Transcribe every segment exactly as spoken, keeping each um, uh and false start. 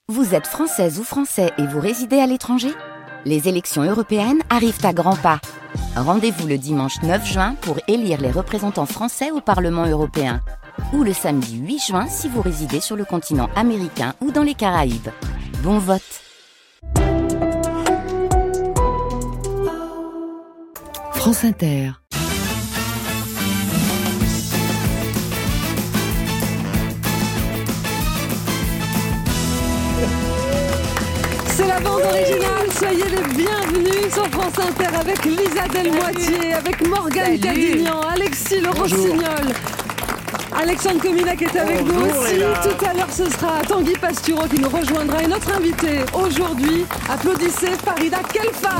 Vous êtes française ou français et vous résidez à l'étranger ? Les élections européennes arrivent à grands pas. Rendez-vous le dimanche neuf juin pour élire les représentants français au Parlement européen. Ou le samedi huit juin si vous résidez sur le continent américain ou dans les Caraïbes. Bon vote! France Inter. C'est la bande originale, soyez les bienvenus sur France Inter avec Lisa Delmoitier, avec Morgane Cadignan, Alexis Le Rossignol, Alexandre Kominak est avec nous aussi. Tout à l'heure, ce sera Tanguy Pastureau qui nous rejoindra. Et notre invité aujourd'hui, applaudissez Farida Khelfa.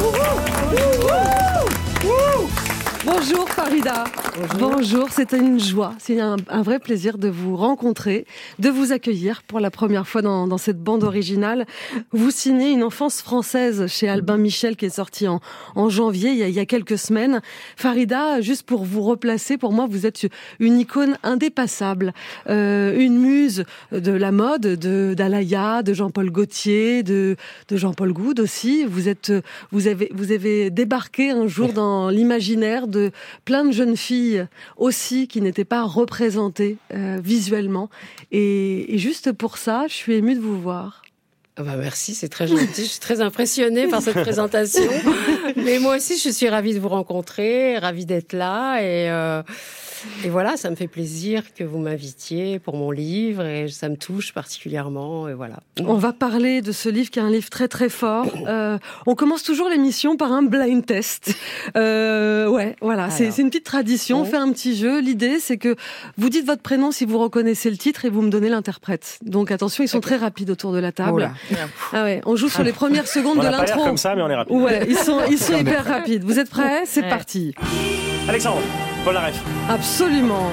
Bonjour Farida. Bonjour. Bonjour, c'est une joie, c'est un, un vrai plaisir de vous rencontrer, de vous accueillir pour la première fois dans, dans cette bande originale. Vous signez Une enfance française chez Albin Michel qui est sorti en, en janvier, il y, a, il y a quelques semaines. Farida, juste pour vous replacer, pour moi vous êtes une icône indépassable, euh, une muse de la mode, de d'Alaya, de Jean-Paul Gaultier, de, de Jean-Paul Goude aussi. Vous êtes, vous avez, vous avez débarqué un jour dans l'imaginaire de plein de jeunes filles aussi qui n'étaient pas représentées euh, visuellement. Et, et juste pour ça, je suis émue de vous voir. Ah bah merci, c'est très gentil. Je suis très impressionnée par cette présentation. Mais moi aussi, je suis ravie de vous rencontrer, ravie d'être là. Et, euh, et voilà, ça me fait plaisir que vous m'invitiez pour mon livre. Et ça me touche particulièrement. Et voilà. On va parler de ce livre qui est un livre très très fort. Euh, on commence toujours l'émission par un blind test. Euh, ouais, voilà, c'est, c'est une petite tradition. On fait un petit jeu. L'idée, c'est que vous dites votre prénom si vous reconnaissez le titre et vous me donnez l'interprète. Donc attention, ils sont okay. très rapides autour de la table. Oh là. Ah ouais, on joue sur les premières secondes on de a l'intro. Pas l'air comme ça, mais on est rapide. Ouais, ils sont, ils sont hyper rapides. Vous êtes prêts ? C'est ouais. parti. Alexandre, Paul Laref. Absolument.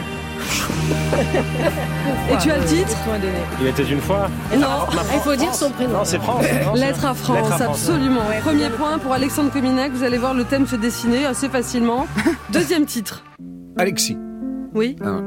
Et tu as le titre ? Il était une fois. Non, il faut dire son prénom. Non, c'est France. Non, Lettre à France, Lettre à France absolument. Ouais, Premier point pour Alexandre Kominak. Vous allez voir le thème se dessiner assez facilement. Deuxième titre. Alexis. Oui. Ah.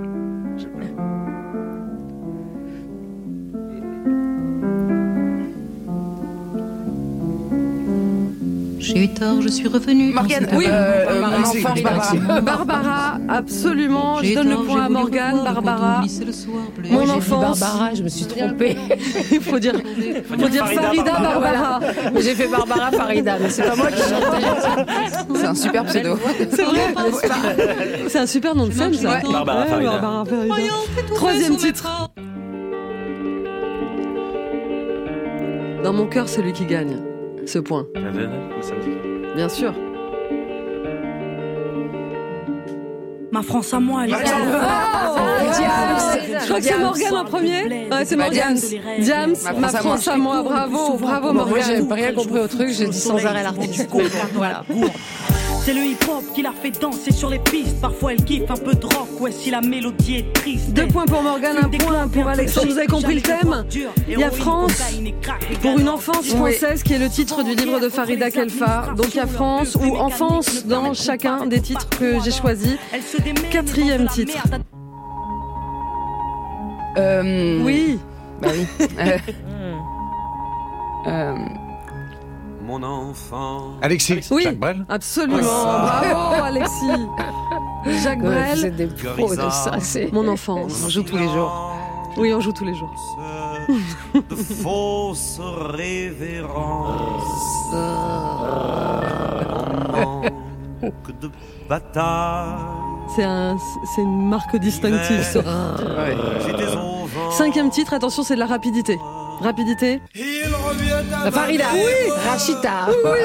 J'ai eu tort, je suis revenue. Morgane, oui, euh, euh, mon enfant, Barbara. Barbara, absolument. Je donne le point à Morgane, Barbara. Mon enfance. Barbara, je me suis trompée. Il faut dire, faut faut dire Farida, Farida Barbara. Barbara. J'ai fait Barbara Farida, mais c'est pas moi qui chantais. C'est un super pseudo. C'est vrai, n'est-ce pas ? C'est un super nom de scène, ça. Ouais. Barbara ouais, Farida. Barbara Farida. Troisième titre. Dans mon cœur, celui qui gagne. Ce point. Bien sûr. Ma France à moi, les oh, oh, Diams. Je crois que c'est Morgane en premier. Ouais, c'est Morgane. Diams, ma, ma France à moi. Bravo, bravo Morgane. Moi, j'ai pas rien compris au truc. J'ai dit sans arrêt l'artiste. Voilà. C'est le hip-hop qui la fait danser sur les pistes. Parfois elle kiffe un peu de rock, ouais si la mélodie est triste. Deux points pour Morgane, un point pour Alexandre. Vous avez compris le thème ? Il y a France pour une enfance française qui est le titre du livre de Farida Khelfa. Donc il y a France ou enfance dans chacun des titres que j'ai choisis. Quatrième titre. Euh... Oui. Bah oui. euh... euh... Mon enfant. Alexis. Oui, Jacques Brel. Absolument. Bravo, Alexis. Jacques ouais, Brel. Vous êtes des pros de ça. C'est... Mon enfance. On joue tous les jours. Oui, on joue tous les jours. De fausses révérences. Manque de bataille. C'est, un, c'est une marque distinctive, ça. Ouais. Cinquième titre, attention, c'est de la rapidité. Rapidité. La Farida. Oui. Rachita. Oui.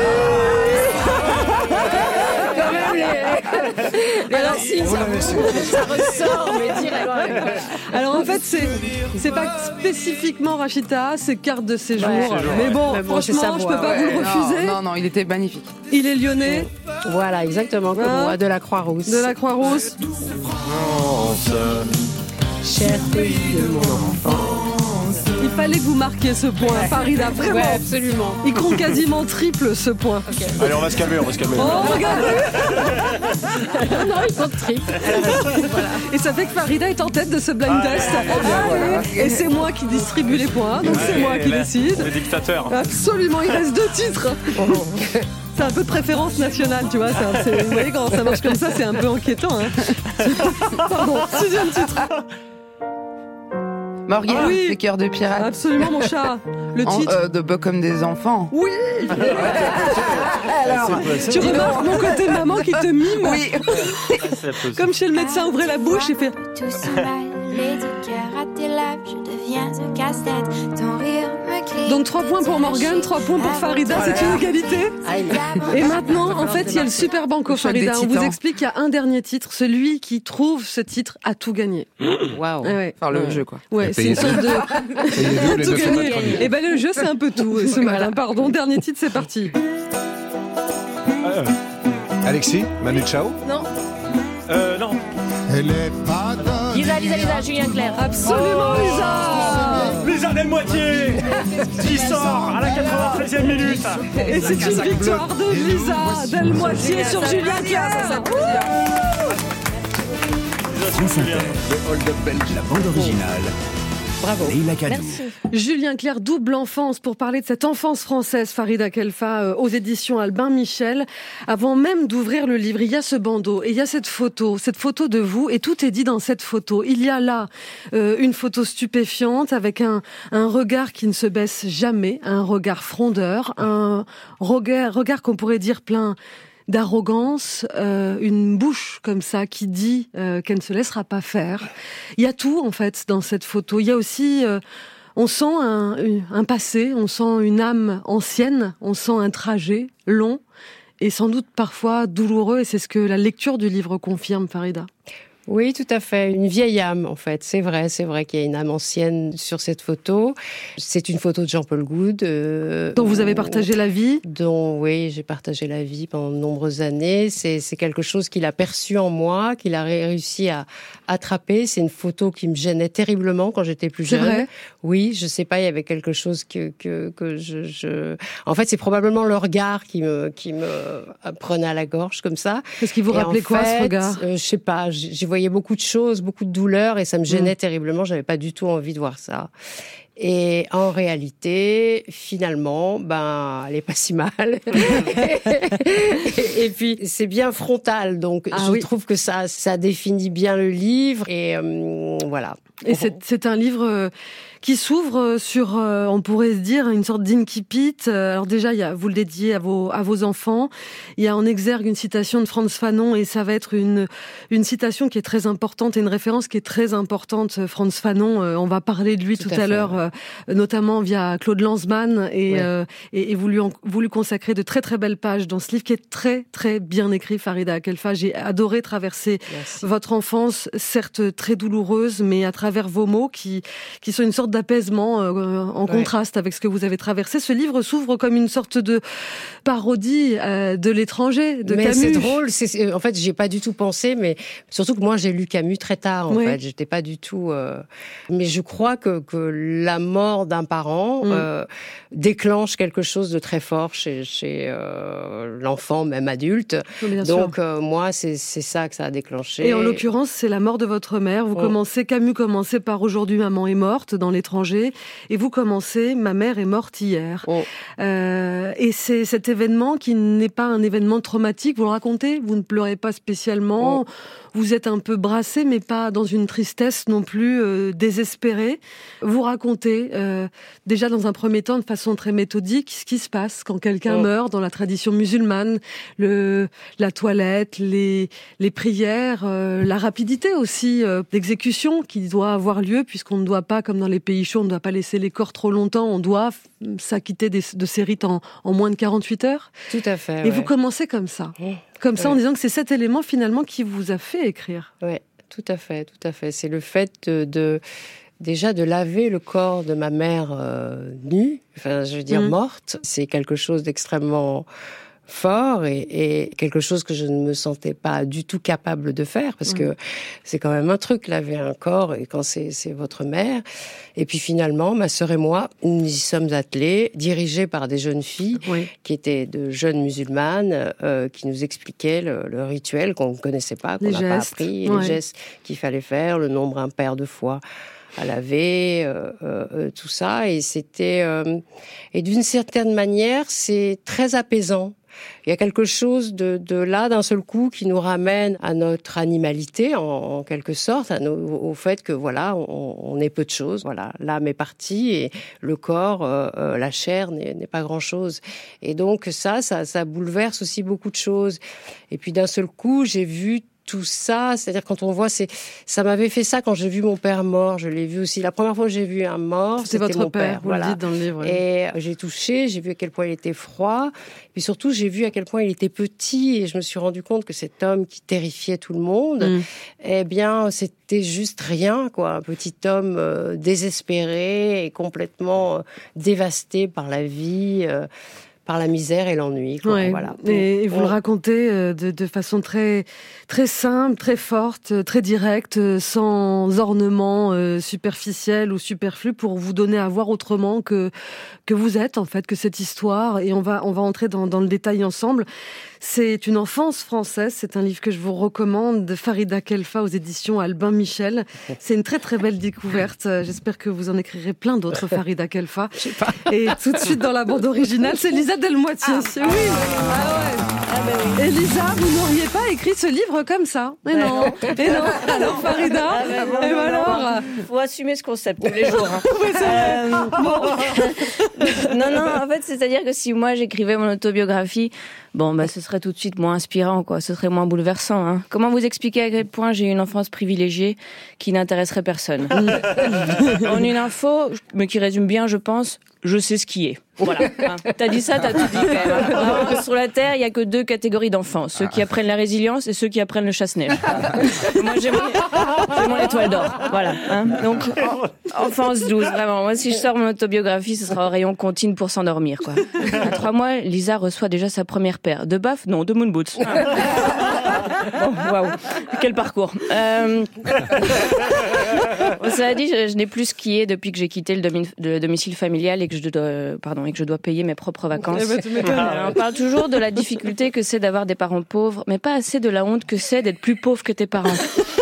Quand même les... les alors, racines, ça, ça ressort, mais dire alors... Alors en fait, c'est, c'est pas spécifiquement Rachita, c'est carte de séjour. Ouais, mais bon, mais bon franchement, je peux pas ouais. vous le refuser. Non, non, non, il était magnifique. Il est lyonnais. Voilà, exactement, comme hein moi, de la Croix-Rousse. De la Croix-Rousse. Cher pays de mon enfance. Il Il fallait que vous marquiez ce point, Farida, vraiment. Ouais, absolument. Il compte quasiment triple ce point. Okay. Allez, on va se calmer, on va se calmer. Oh, regardez. Non, il compte triple. Voilà. Et ça fait que Farida est en tête de ce blind test. Ah, Allez. Et c'est moi qui distribue les points, donc c'est moi qui décide. Le dictateur. Absolument, il reste deux titres. C'est un peu de préférence nationale, tu vois. Ça, c'est, vous voyez, quand ça marche comme ça, c'est un peu inquiétant. Hein. Pardon, sixième titre. Morgane, Ah oui. les cœurs de pirate. Absolument, mon chat. Le En- titre. euh, de beaux comme des enfants. Oui. Alors, tu remarques mon côté maman qui te mime. Oui. Comme chez le médecin, ouvrez la bouche et fait. Tout s'emballe, les deux cœurs à tes lèvres, je deviens un casse-tête. Ton rire me crie. Donc trois points pour Morgane, trois points pour Farida, c'est une égalité. Et maintenant, en fait, il y a le super banco, choc des Farida. On vous titans. explique qu'il y a un dernier titre. Celui qui trouve ce titre a tout gagné. Waouh. Ah ouais. Enfin, le Ouais. jeu, quoi. Ouais, c'est une sorte de. les tout deux sont gagné. pas premiers. Et ben le jeu, c'est un peu tout ce matin. Pardon, dernier titre, c'est parti. Euh, Alexis, Manu Chao. Non, euh, non. Lisa, Lisa, Lisa, Julien Clerc. absolument, Lisa. Lisa Delmoitier qui sort à la quatre-vingt-treizième minute. Et c'est une victoire de Lisa Delmoitier sur Julien Clerc. France Inter, le hold-up belge, la bande originale. Bravo. Leïla Kadou. Julien Clerc, double enfance, pour parler de cette enfance française, Farida Khelfa, euh, aux éditions Albin Michel. Avant même d'ouvrir le livre, il y a ce bandeau et il y a cette photo, cette photo de vous, et tout est dit dans cette photo. Il y a là euh, une photo stupéfiante avec un, un regard qui ne se baisse jamais, un regard frondeur, un regard, regard qu'on pourrait dire plein d'arrogance, euh, une bouche comme ça qui dit euh, qu'elle ne se laissera pas faire. Il y a tout en fait dans cette photo. Il y a aussi, euh, on sent un, un passé, on sent une âme ancienne, on sent un trajet long et sans doute parfois douloureux. Et c'est ce que la lecture du livre confirme, Farida. Oui, tout à fait. Une vieille âme, en fait. C'est vrai, c'est vrai qu'il y a une âme ancienne sur cette photo. C'est une photo de Jean-Paul Goude. Euh, dont vous avez partagé la vie. Dont, oui, j'ai partagé la vie pendant de nombreuses années. C'est, c'est quelque chose qu'il a perçu en moi, qu'il a réussi à attraper. C'est une photo qui me gênait terriblement quand j'étais plus jeune. C'est vrai ? Oui, je sais pas, il y avait quelque chose que, que, que je, je... En fait, c'est probablement le regard qui me, qui me prenait à la gorge, comme ça. Qu'est-ce qui vous Et rappelait en quoi, fait, ce regard ? euh, Je sais pas, j'y voyais beaucoup de choses, beaucoup de douleurs, et ça me gênait Mmh. terriblement. J'avais pas du tout envie de voir ça. Et en réalité, finalement, ben, elle est pas si mal. et, et puis, c'est bien frontal, donc Ah je oui. trouve que ça, ça définit bien le livre. Et euh, voilà. Et c'est, c'est un livre euh, qui s'ouvre sur, euh, on pourrait se dire, une sorte d'incipit. Euh, alors déjà, il y a, vous le dédiez à vos, à vos enfants. Il y a en exergue une citation de Frantz Fanon, et ça va être une, une citation qui est très importante et une référence qui est très importante. Frantz Fanon, euh, on va parler de lui tout, Tout à, à fait, l'heure, euh, notamment via Claude Lanzmann, et, Ouais. euh, et, et vous lui, en- vous lui consacrez de très très belles pages dans ce livre qui est très très bien écrit, Farida Khelfa. J'ai adoré traverser Merci. votre enfance, certes très douloureuse, mais à travers vos mots qui, qui sont une sorte d'apaisement euh, en Ouais. contraste avec ce que vous avez traversé. Ce livre s'ouvre comme une sorte de parodie euh, de l'étranger, de mais Camus. c'est drôle. C'est, c'est- en fait, j'y ai pas du tout pensé, mais surtout que moi, j'ai lu Camus très tard. En Oui. fait, j'étais pas du tout. Euh... Mais je crois que que la mort d'un parent Mm. euh, déclenche quelque chose de très fort chez chez euh, l'enfant, même adulte. Bien sûr. Donc euh, moi, c'est c'est ça que ça a déclenché. Et en l'occurrence, c'est la mort de votre mère. Vous Oh. commencez, Camus commençait par Aujourd'hui, maman est morte dans l'étranger, et vous commencez Ma mère est morte hier. Oh. Euh, et c'est cet événement qui n'est pas un événement traumatique. Vous le racontez, vous ne pleurez pas spécialement. Oh. Vous êtes un peu brassé, mais pas dans une tristesse non plus euh, désespérée. Vous racontez euh, déjà dans un premier temps, de façon très méthodique, ce qui se passe quand quelqu'un Oh. meurt dans la tradition musulmane, le, la toilette, les, les prières, euh, la rapidité aussi euh, d'exécution qui doit avoir lieu, puisqu'on ne doit pas, comme dans les pays chauds, on ne doit pas laisser les corps trop longtemps, on doit f- s'acquitter des, de ces rites en, en moins de quarante-huit heures. Tout à fait. Et ouais. vous commencez comme ça. Oh. Comme ça, Ouais. en disant que c'est cet élément finalement qui vous a fait écrire. Ouais, tout à fait, tout à fait. C'est le fait de, de déjà de laver le corps de ma mère euh, nue, enfin, je veux dire Mhm. morte. C'est quelque chose d'extrêmement fort et, et quelque chose que je ne me sentais pas du tout capable de faire parce que c'est quand même un truc, laver un corps et quand c'est, c'est votre mère. Et puis finalement, ma sœur et moi, nous y sommes attelés, dirigés par des jeunes filles oui. qui étaient de jeunes musulmanes, euh, qui nous expliquaient le, le rituel qu'on ne connaissait pas, qu'on n'a pas appris, ouais. les gestes qu'il fallait faire, le nombre impair de fois à laver, euh, euh, tout ça. Et c'était, euh, et d'une certaine manière, c'est très apaisant. Il y a quelque chose de, de là, d'un seul coup, qui nous ramène à notre animalité, en, en quelque sorte, à nos, au fait que, voilà, on, on est peu de choses. Voilà, l'âme est partie et le corps, euh, euh, la chair n'est, n'est pas grand-chose. Et donc, ça, ça, ça bouleverse aussi beaucoup de choses. Et puis, d'un seul coup, j'ai vu tout ça, c'est-à-dire quand on voit, c'est, ça m'avait fait ça quand j'ai vu mon père mort, je l'ai vu aussi. La première fois que j'ai vu un mort, c'était, c'était votre mon père, père, vous voilà. le dites dans le livre. Oui. Et j'ai touché, j'ai vu à quel point il était froid, puis surtout j'ai vu à quel point il était petit, et je me suis rendu compte que cet homme qui terrifiait tout le monde, mm. eh bien, c'était juste rien, quoi. Un petit homme euh, désespéré et complètement euh, dévasté par la vie. Euh, par la misère et l'ennui. Quoi. Ouais, voilà. Et, et vous on... le racontez de, de façon très, très simple, très forte, très directe, sans ornement euh, superficiel ou superflu, pour vous donner à voir autrement que, que vous êtes, en fait, que cette histoire. Et on va, on va entrer dans, dans le détail ensemble. C'est une enfance française. C'est un livre que je vous recommande, de Farida Khelfa aux éditions Albin Michel. C'est une très, très belle découverte. J'espère que vous en écrirez plein d'autres, Farida Khelfa. Je sais pas. Et tout de suite, dans la bande originale, c'est Lisa Delmoitier. Ah, oui. Ah ouais. Ah ben oui. Et Lisa, vous n'auriez pas écrit ce livre comme ça. Et non. Et non. Alors Farida. Ah ben bon, et non, alors. Il faut assumer ce concept tous les jours. Hein. Oui, c'est euh, bon. non, non. En fait, c'est-à-dire que si moi j'écrivais mon autobiographie, bon, bah, ce serait tout de suite moins inspirant, quoi. Ce serait moins bouleversant, hein. Comment vous expliquer à quel point j'ai eu une enfance privilégiée qui n'intéresserait personne? En une info, mais qui résume bien, je pense, je sais skier. Voilà. Hein. T'as dit ça, t'as tout dit, quand même. Alors, sur la Terre, il y a que deux catégories d'enfants. Ceux qui apprennent la résilience et ceux qui apprennent le chasse-neige. Moi, j'ai mon, j'ai mon étoile d'or. Voilà. Hein. Donc, enfance douce, vraiment. Moi, si je sors mon autobiographie, ce sera au rayon comptine pour s'endormir, quoi. À trois mois, Lisa reçoit déjà sa première paire. De baffes? Non, de moon boots. Bon, waouh. Quel parcours. Euh... Bon, ça a dit, je, je n'ai plus skié depuis que j'ai quitté le, domi- le domicile familial et que je dois, euh, pardon, et que je dois payer mes propres vacances. Euh, on parle toujours de la difficulté que c'est d'avoir des parents pauvres, mais pas assez de la honte que c'est d'être plus pauvre que tes parents.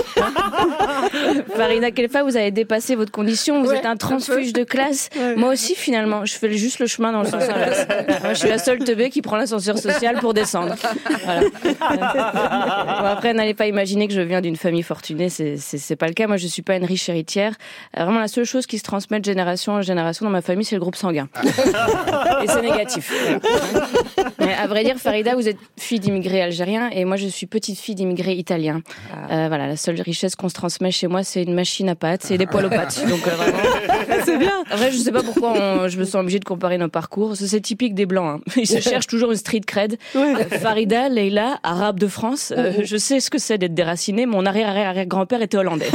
Farida Khelfa, vous avez dépassé votre condition, vous ouais, êtes un transfuge un de classe. Ouais. Moi aussi, finalement, je fais juste le chemin dans le sens inverse. Moi, je suis la seule teubée qui prend l'ascenseur social pour descendre. Voilà. Bon, après, n'allez pas imaginer que je viens d'une famille fortunée, c'est, c'est, c'est pas le cas. Moi, je suis pas une riche héritière. Vraiment, la seule chose qui se transmet de génération en génération dans ma famille, c'est le groupe sanguin. Et c'est négatif. Mais à vrai dire, Farida, vous êtes fille d'immigrés algériens et moi, je suis petite fille d'immigrés italiens. Euh, voilà, la seule richesse qu'on se transmet chez moi, c'est une machine à pâtes et des poêles aux pâtes. Donc euh, vraiment, c'est bien. Après, je sais pas pourquoi on, je me sens obligée de comparer nos parcours. C'est, c'est typique des blancs. Hein. Ils se cherchent toujours une street cred. Ouais. Euh, Farida, Leïla, arabe de France. Euh, oh. Je sais ce que c'est d'être déraciné. Mon arrière-arrière-grand-père était hollandais.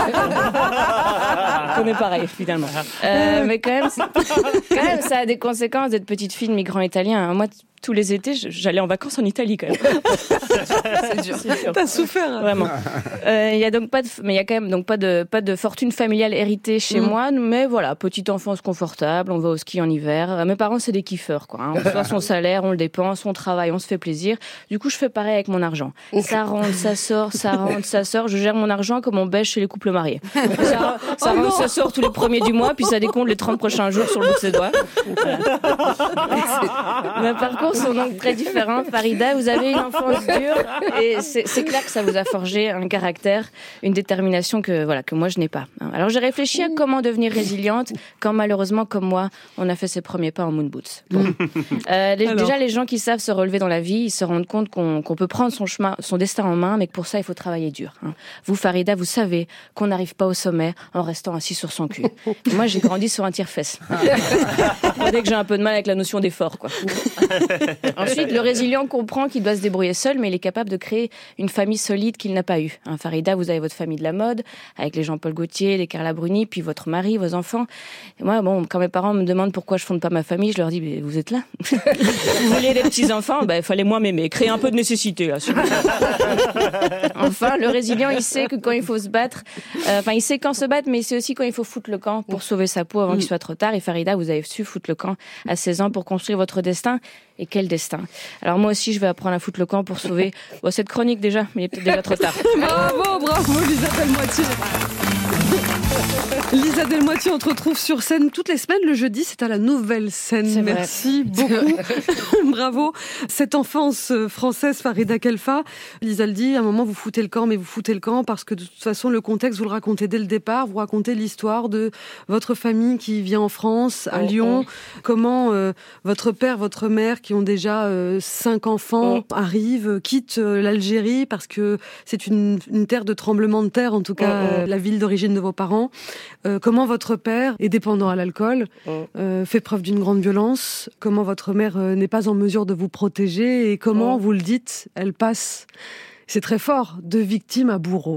On est pareil, finalement. Euh, mais quand même, quand même, ça a des conséquences d'être petite fille de migrant italien. Moi, tous les étés, j'allais en vacances en Italie quand même. C'est dur. C'est dur. T'as souffert. Vraiment. Il euh, y a donc pas de, mais il y a quand même donc pas de, pas de fortune familiale héritée chez mmh. moi. Mais voilà, petite enfance confortable. On va au ski en hiver. Mes parents, c'est des kiffeurs, quoi. Hein. On reçoit son salaire, on le dépense, on travaille, on se fait plaisir. Du coup, je fais pareil avec mon argent. Ça rentre, ça sort, ça rentre, ça sort. Je gère mon argent comme on bêche chez les couples mariés. Ça, ça oh rentre, ça sort tous les premiers du mois, puis ça décompte les trente prochains jours sur le bout de ses doigts. Voilà. Mais par contre, sont donc très différents. Farida, vous avez une enfance dure et c'est, c'est clair que ça vous a forgé un caractère, une détermination que, voilà, que moi je n'ai pas. Alors j'ai réfléchi à comment devenir résiliente quand malheureusement, comme moi, on a fait ses premiers pas en moon boots. Bon. Euh, les, déjà, les gens qui savent se relever dans la vie, ils se rendent compte qu'on, qu'on peut prendre son chemin, son destin en main, mais que pour ça, il faut travailler dur. Hein. Vous, Farida, vous savez qu'on n'arrive pas au sommet en restant assis sur son cul. Moi, j'ai grandi sur un tire-fesse. Dès que j'ai un peu de mal avec la notion d'effort, quoi. Ensuite, le résilient comprend qu'il doit se débrouiller seul, mais il est capable de créer une famille solide qu'il n'a pas eue. Hein, Farida, vous avez votre famille de la mode, avec les Jean-Paul Gaultier, les Carla Bruni, puis votre mari, vos enfants. Et moi, bon, quand mes parents me demandent pourquoi je fonde pas ma famille, je leur dis, mais vous êtes là. Vous voulez des petits-enfants? Ben, il fallait moi m'aimer. Créer un peu de nécessité, là. Enfin, le résilient, il sait que quand il faut se battre, euh, enfin, il sait quand se battre, mais il sait aussi quand il faut foutre le camp pour sauver sa peau avant qu'il soit trop tard. Et Farida, vous avez su foutre le camp à seize ans pour construire votre destin. Et quel destin! Alors moi aussi, je vais apprendre à foutre le camp pour sauver bon, cette chronique déjà, mais il est peut-être déjà trop tard. Bravo, bravo, Lisa Delmoitier. Lisa Delmoitier, on te retrouve sur scène toutes les semaines. Le jeudi, c'est à la Nouvelle Scène. Merci beaucoup. Bravo. Cette enfance française, Farida Khelfa. Lisa le dit, à un moment, vous foutez le camp, mais vous foutez le camp parce que de toute façon, le contexte, vous le racontez dès le départ. Vous racontez l'histoire de votre famille qui vient en France, à oh, Lyon. Oh. Comment euh, votre père, votre mère, qui ont déjà euh, cinq enfants, oh. arrivent, quittent euh, l'Algérie parce que c'est une, une terre de tremblement de terre, en tout cas, oh, oh. Euh, la ville d'origine de vos parents. Euh, comment votre père est dépendant à l'alcool, oh. euh, fait preuve d'une grande violence, comment votre mère euh, n'est pas en mesure de vous protéger et comment, oh. vous le dites, elle passe, c'est très fort, de victime à bourreau.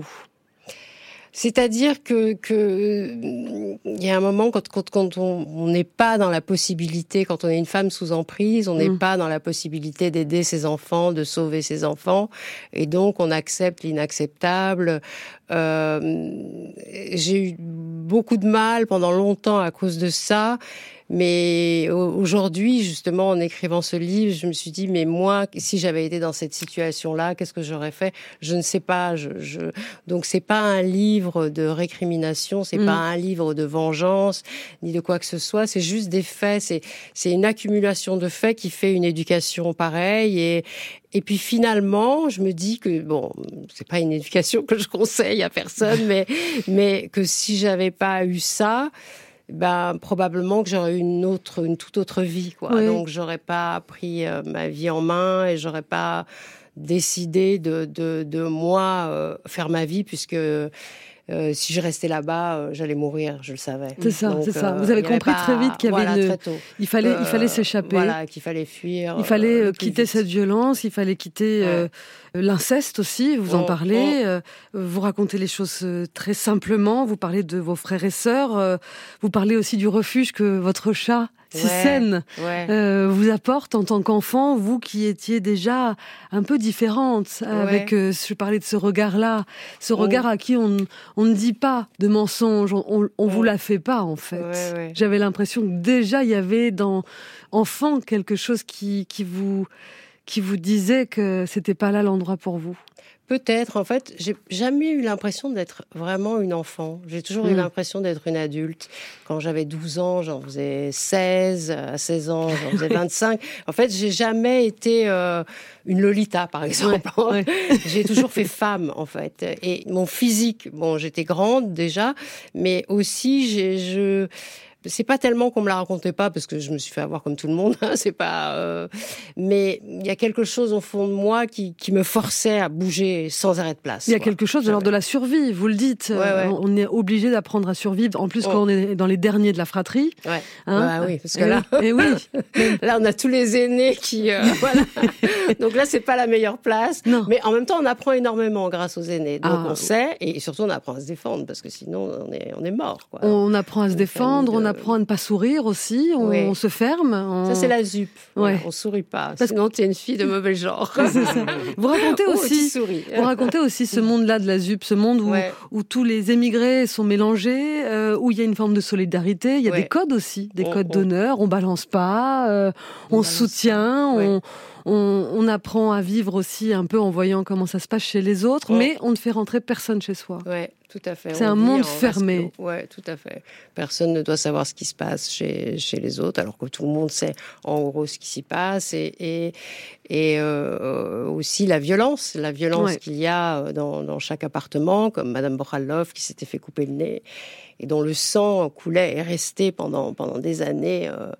C'est-à-dire que, que il y a un moment quand, quand, quand on n'est pas dans la possibilité, quand on est une femme sous emprise, on n'est mmh. pas dans la possibilité d'aider ses enfants, de sauver ses enfants, et donc on accepte l'inacceptable. Euh, j'ai eu beaucoup de mal pendant longtemps à cause de ça. Mais aujourd'hui, justement, en écrivant ce livre, je me suis dit, mais moi, si j'avais été dans cette situation-là, qu'est-ce que j'aurais fait? Je ne sais pas. Je, je... Donc, c'est pas un livre de récrimination, c'est mmh. pas un livre de vengeance, ni de quoi que ce soit. C'est juste des faits. C'est, c'est une accumulation de faits qui fait une éducation pareille. Et, et puis finalement, je me dis que bon, c'est pas une éducation que je conseille à personne, mais, mais que si j'avais pas eu ça, ben probablement que j'aurais eu une autre, une toute autre vie, quoi. Oui. Donc j'aurais pas pris euh, ma vie en main et j'aurais pas décidé de de, de moi euh, faire ma vie, puisque Euh, si je restais là-bas, euh, j'allais mourir, je le savais. C'est ça, donc, c'est ça. Euh, Vous avez compris pas... très vite qu'il y avait voilà, une... très tôt. il fallait, euh, il fallait s'échapper. Voilà, qu'il fallait fuir. Il fallait euh, quitter vite. cette violence. Il fallait quitter ouais. euh, l'inceste aussi. Vous en oh, parlez. Oh. Euh, vous racontez les choses très simplement. Vous parlez de vos frères et sœurs. Euh, vous parlez aussi du refuge que votre chat, Cicène, ouais, ouais. euh, vous apporte en tant qu'enfant, vous qui étiez déjà un peu différente, ouais. avec, euh, je parlais de ce regard-là, ce oh. regard à qui on, on ne dit pas de mensonges, on, on, on oh. vous la fait pas en fait. Ouais, ouais. J'avais l'impression que déjà il y avait dans enfant quelque chose qui, qui vous, qui vous disait que c'était pas là l'endroit pour vous. Peut-être. En fait, j'ai jamais eu l'impression d'être vraiment une enfant. J'ai toujours mmh. eu l'impression d'être une adulte. Quand j'avais douze ans, j'en faisais seize. À seize ans, j'en faisais vingt-cinq. En fait, j'ai jamais été euh, une Lolita, par exemple. Ouais, ouais. J'ai toujours fait femme, en fait. Et mon physique, bon, j'étais grande déjà, mais aussi, j'ai, je... C'est pas tellement qu'on me la racontait pas, parce que je me suis fait avoir comme tout le monde. Hein, c'est pas. Euh... Mais il y a quelque chose au fond de moi qui, qui me forçait à bouger sans arrêt de place. Il y a quoi. quelque chose de l'ordre de la survie. Vous le dites. Ouais, ouais. On est obligé d'apprendre à survivre. En plus, oh. quand on est dans les derniers de la fratrie. Ouais. Hein ouais, oui, parce que et là, et oui. là, on a tous les aînés qui. Euh, voilà. Donc là, c'est pas la meilleure place. Non. Mais en même temps, on apprend énormément grâce aux aînés. Donc ah. on sait, et surtout, on apprend à se défendre, parce que sinon, on est, on est mort. Quoi. On apprend à se défendre. On apprend à ne pas sourire aussi, on, oui. on se ferme. On... Ça, c'est la zup. Ouais. On sourit pas. Parce... Sinon, t'es une fille de mauvais genre. C'est ça. Vous racontez aussi, oh, vous racontez aussi ce monde-là de la zup, ce monde où, ouais. où tous les émigrés sont mélangés, euh, où il y a une forme de solidarité. Il y a ouais. des codes aussi, des on, codes on... d'honneur. On balance pas, euh, on, on balance soutient, pas. on. Ouais. On, on apprend à vivre aussi un peu en voyant comment ça se passe chez les autres, oh. mais on ne fait rentrer personne chez soi. Ouais, tout à fait. C'est on un monde fermé. Ouais, tout à fait. Personne ne doit savoir ce qui se passe chez chez les autres, alors que tout le monde sait en gros ce qui s'y passe, et et et euh, aussi la violence, la violence ouais. qu'il y a dans dans chaque appartement, comme Madame Boralov qui s'était fait couper le nez et dont le sang coulait et restait pendant pendant des années. Euh,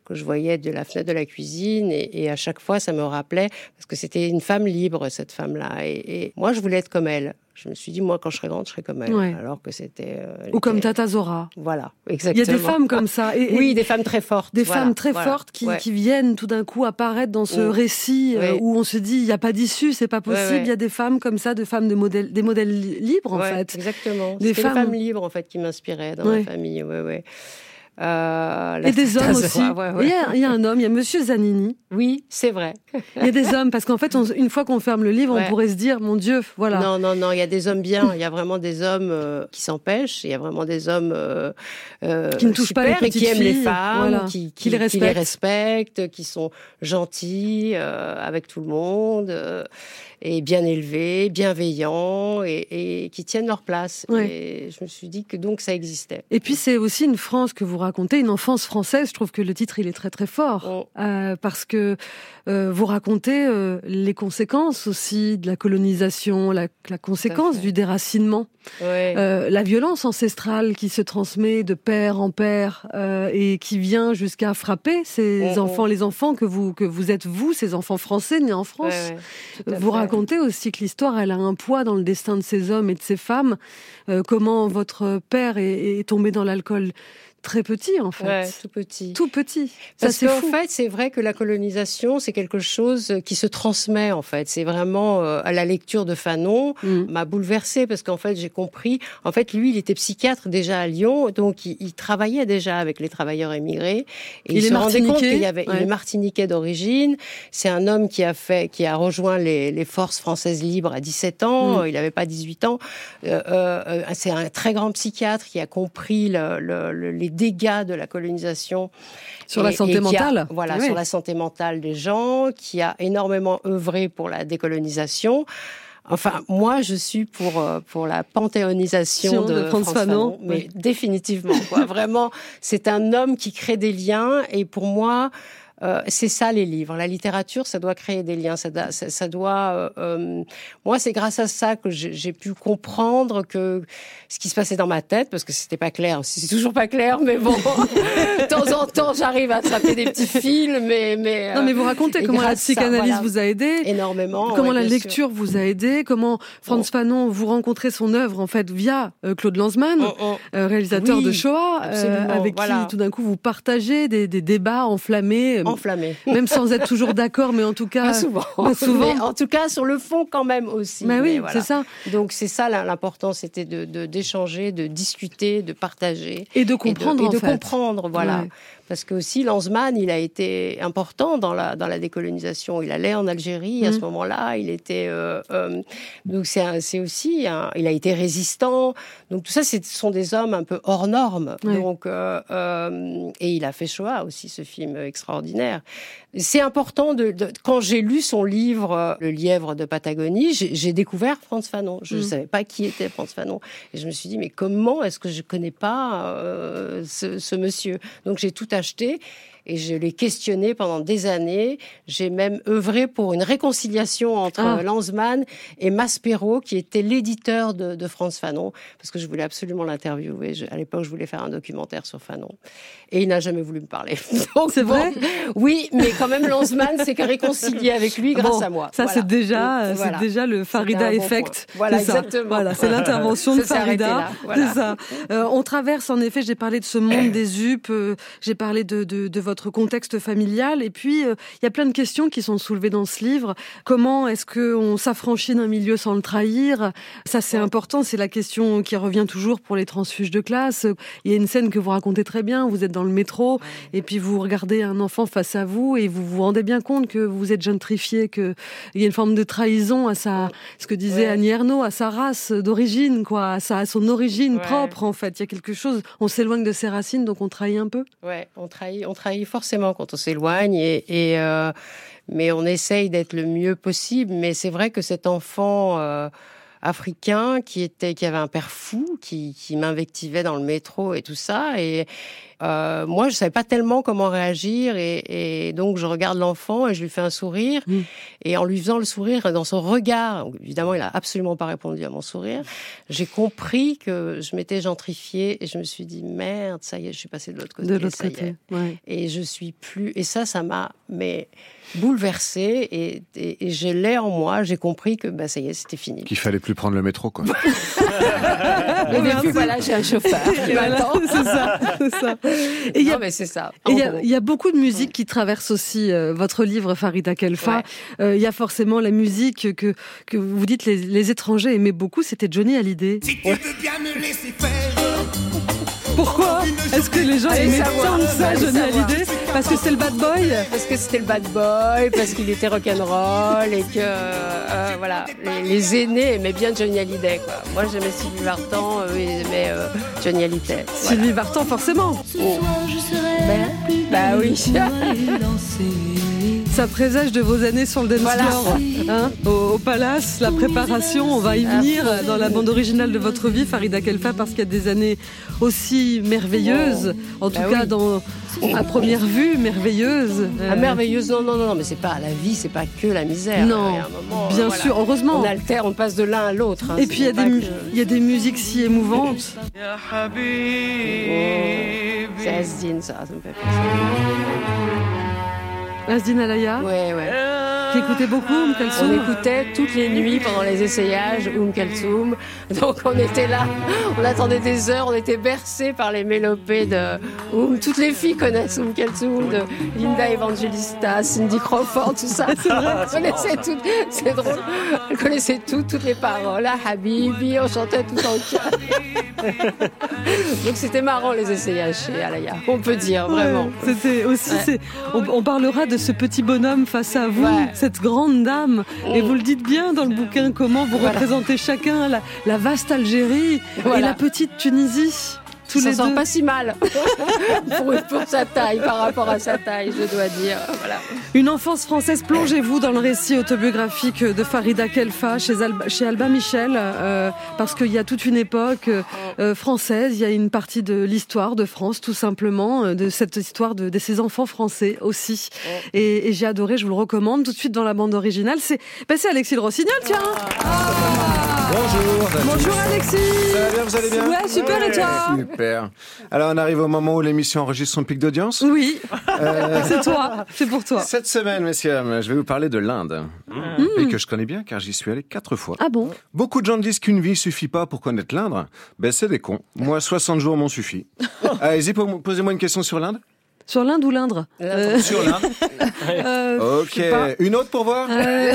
que je voyais de la fenêtre de la cuisine. Et, et à chaque fois, ça me rappelait, parce que c'était une femme libre, cette femme-là. Et, et moi, je voulais être comme elle. Je me suis dit, moi, quand je serai grande, je serai comme elle. Ouais. Alors que c'était... Euh, Ou était... comme Tata Zora. Voilà, exactement. Il y a des femmes comme ça. Et, et oui, des femmes très fortes. Des voilà, femmes très voilà. fortes qui, ouais. qui viennent tout d'un coup apparaître dans ce mmh. récit euh, oui. où on se dit, il n'y a pas d'issue, c'est pas possible. Il ouais, ouais. y a des femmes comme ça, de femmes de modèles, des modèles libres, en ouais, fait. Exactement. Des C'était femmes... les femmes libres, en fait, qui m'inspiraient dans ouais. ma famille. Ouais, ouais. Euh, et des hommes aussi. Ouais, ouais. Il, y a, il y a un homme, il y a Monsieur Zanini. Oui, c'est vrai. Il y a des hommes, parce qu'en fait, on, une fois qu'on ferme le livre, ouais. on pourrait se dire, mon Dieu, voilà. Non, non, non, il y a des hommes bien. Il y a vraiment des hommes euh, qui s'empêchent. Il y a vraiment des hommes euh, euh, qui ne touchent pas les petites et qui aiment filles, les femmes, voilà. qui, qui, qui, les qui les respectent, qui sont gentils euh, avec tout le monde. Euh, et bien élevés, bienveillants et, et qui tiennent leur place. Ouais. Et je me suis dit que donc ça existait. Et puis c'est aussi une France que vous racontez, une enfance française. Je trouve que le titre il est très très fort oh. euh, parce que euh, vous racontez euh, les conséquences aussi de la colonisation, la, la conséquence du déracinement, ouais. euh, la violence ancestrale qui se transmet de père en père euh, et qui vient jusqu'à frapper ces oh, enfants, oh. les enfants que vous que vous êtes vous, ces enfants français nés en France. Ouais, ouais. Vous racontez aussi que l'histoire, elle a un poids dans le destin de ces hommes et de ces femmes. Euh, comment votre père est, est tombé dans l'alcool très petit, en fait. Ouais, tout petit. Tout petit. Parce Ça, qu'en fou. fait, c'est vrai que la colonisation, c'est quelque chose qui se transmet, en fait. C'est vraiment, euh, à la lecture de Fanon, mm. m'a bouleversée, parce qu'en fait, j'ai compris. En fait, lui, il était psychiatre déjà à Lyon, donc il, il travaillait déjà avec les travailleurs émigrés. Et il, il se rendait compte qu'il y avait, ouais. il est martiniquais d'origine. C'est un homme qui a fait, qui a rejoint les, les forces françaises libres à dix-sept ans. Mm. Il n'avait pas dix-huit ans. Euh, euh, c'est un très grand psychiatre qui a compris le, le, le, les dégâts de la colonisation sur et, la santé mentale. A, voilà, oui. sur la santé mentale des gens, qui a énormément œuvré pour la décolonisation. Enfin, moi, je suis pour pour la panthéonisation de, de Frantz Fanon, Fanon mais oui. définitivement, quoi. Vraiment, c'est un homme qui crée des liens, et pour moi. Euh, c'est ça les livres, la littérature, ça doit créer des liens, ça, da, ça, ça doit. Euh, euh, moi, c'est grâce à ça que j'ai, j'ai pu comprendre que ce qui se passait dans ma tête, parce que c'était pas clair, c'est toujours pas clair, mais bon, de temps en temps, j'arrive à attraper des petits fils, mais mais. Non, mais vous racontez comment la psychanalyse ça, voilà, vous a aidé, énormément, comment ouais, la lecture sûr. vous a aidé, comment Frantz bon. Fanon, vous rencontrez son œuvre en fait via euh, Claude Lanzmann, oh, oh. Euh, réalisateur oui, de Shoah, euh, avec voilà. qui tout d'un coup vous partagez des, des débats enflammés. Enflammé. Même sans être toujours d'accord, mais en tout cas... Pas souvent. Pas souvent. Mais en tout cas, sur le fond, quand même aussi. Bah oui, mais voilà. c'est ça. Donc, c'est ça l'important, c'était de, de, d'échanger, de discuter, de partager. Et de comprendre, Et de, en et de fait. comprendre, voilà. Ouais. Parce que aussi, Lanzmann, il a été important dans la, dans la décolonisation. Il allait en Algérie, mmh. à ce moment-là. Il était... Euh, euh, donc, c'est, un, c'est aussi... Un, il a été résistant. Donc, tout ça, ce sont des hommes un peu hors normes. Ouais. Donc, euh, euh, et il a fait Shoah aussi, ce film extraordinaire. C'est important, de, de quand j'ai lu son livre « Le lièvre de Patagonie », j'ai, j'ai découvert Frantz Fanon. Je ne mmh. savais pas qui était Frantz Fanon. Et je me suis dit, mais comment est-ce que je ne connais pas euh, ce, ce monsieur ? Donc, j'ai tout acheté et je l'ai questionné pendant des années. J'ai même œuvré pour une réconciliation entre ah. Lanzmann et Maspero, qui était l'éditeur de, de Frantz Fanon, parce que je voulais absolument l'interviewer. Je, à l'époque, je voulais faire un documentaire sur Fanon. Et il n'a jamais voulu me parler. Donc, c'est bon, vrai ? Oui, mais quand même, Lanzmann s'est réconcilié avec lui grâce bon, à moi. Ça, voilà. c'est déjà, Donc, voilà. c'est déjà le Farida Effect. Bon voilà, c'est exactement. Voilà, c'est l'intervention de Farida. Voilà. C'est ça. Euh, on traverse, en effet, j'ai parlé de ce monde des U P, euh, j'ai parlé de, de, de votre contexte familial, et puis il euh, y a plein de questions qui sont soulevées dans ce livre. Comment est-ce qu'on s'affranchit d'un milieu sans le trahir ? Ça, c'est ouais. important, c'est la question qui revient toujours pour les transfuges de classe. Il y a une scène que vous racontez très bien, vous êtes dans le métro, ouais. et puis vous regardez un enfant face à vous, et vous vous rendez bien compte que vous êtes gentrifié, qu'il y a une forme de trahison à sa, ce que disait ouais. Annie Ernaux, à sa race d'origine, quoi, à, sa, à son origine ouais. propre, en fait. Il y a quelque chose, on s'éloigne de ses racines, donc on trahit un peu. Ouais, on trahit, on trahit forcément quand on s'éloigne, et, et euh, mais on essaye d'être le mieux possible. Mais c'est vrai que cet enfant euh, africain qui était, qui avait un père fou, qui, qui m'invectivait dans le métro et tout ça, et euh, moi, je savais pas tellement comment réagir et, et donc je regarde l'enfant et je lui fais un sourire. Mmh. Et en lui faisant le sourire, dans son regard, évidemment, il a absolument pas répondu à mon sourire, j'ai compris que je m'étais gentrifiée et je me suis dit, merde, ça y est, je suis passée de l'autre côté. De l'autre ça côté, y est. Ouais. Et je suis plus... Et ça, ça m'a... mais bouleversée et, et, et je l'ai en moi, j'ai compris que bah, ça y est, c'était fini. Qu'il fallait plus prendre le métro, quoi. Et puis voilà, j'ai un chauffeur qui m'attend. C'est ça, c'est ça. Et non, y a, mais c'est ça. Il y, y a beaucoup de musique qui traverse aussi euh, votre livre, Farida Khelfa. Il ouais. euh, y a forcément la musique que, que vous dites les, les étrangers aimaient beaucoup, c'était Johnny Hallyday. Si tu veux bien me laisser faire. Pourquoi est-ce que les gens Allez aimaient savoir, tant de ça, Johnny Hallyday? Parce que c'est le bad boy? Parce que c'était le bad boy, parce qu'il était rock'n'roll et que euh, voilà, les, les aînés aimaient bien Johnny Hallyday, quoi. Moi j'aimais Sylvie Vartan, eux ils aimaient euh, Johnny Hallyday. Voilà. Sylvie Vartan forcément. Oh. Ben, bah oui. Ça présage de vos années sur le dance voilà. floor, hein, au, au Palace, la préparation, on va y venir dans la bande originale de votre vie, Farida Khelfa, parce qu'il y a des années aussi merveilleuses, en tout bah cas oui. dans, à première vue, merveilleuses. Ah, merveilleuse, non, non, non, mais c'est pas la vie, c'est pas que la misère. Non, un moment, bien voilà. sûr, heureusement. On altère, on passe de l'un à l'autre. Hein, et puis il y a des, que... il y a des musiques si émouvantes. Oh, c'est Asdin, ça, ça me fait plaisir. Asdin Alaya. Ouais, ouais. Qui écoutait beaucoup Oum Kalsoum. On écoutait toutes les nuits pendant les essayages Oum Kalsoum. Donc on était là, on attendait des heures, on était bercés par les mélopées de Oum. Toutes les filles connaissent Oum Kalsoum, de Linda Evangelista, Cindy Crawford, tout ça. C'est vrai. On connaissait toutes, c'est drôle. On connaissait toutes, toutes les paroles. Ah, Habibi, on chantait tout en chœur. Donc c'était marrant les essayages chez Alaya, on peut dire vraiment. Ouais, c'était aussi, ouais. c'est, on, on parlera de ce petit bonhomme face à vous, ouais. cette grande dame, mmh. et vous le dites bien dans le bouquin, comment vous voilà. représentez chacun la, la vaste Algérie voilà. et la petite Tunisie. Tous il les s'en deux. sort pas si mal pour, pour sa taille, par rapport à sa taille, je dois dire. Voilà. Une enfance française, plongez-vous dans le récit autobiographique de Farida Khelfa chez, Alba, chez Albin Michel, euh, parce qu'il y a toute une époque euh, française, il y a une partie de l'histoire de France, tout simplement, de cette histoire de, de ces enfants français aussi. Et, et j'ai adoré, je vous le recommande, tout de suite dans la bande originale. C'est, ben c'est Alexis Le Rossignol, tiens ah. Bonjour Bonjour Alexis. Ça va bien, vous allez bien? Ouais, super, ouais. Et toi? Super. Alors on arrive au moment où l'émission enregistre son pic d'audience. Oui, euh... c'est toi, c'est pour toi. Cette semaine, messieurs, je vais vous parler de l'Inde. Mmh. Et que je connais bien car j'y suis allé quatre fois. Ah bon? Beaucoup de gens disent qu'une vie suffit pas pour connaître l'Inde. Ben c'est des cons. Moi, soixante jours m'ont suffi. Allez-y, posez-moi une question sur l'Inde. Sur l'Inde ou l'Indre euh... Sur l'Inde. euh, ok. Une autre pour voir euh...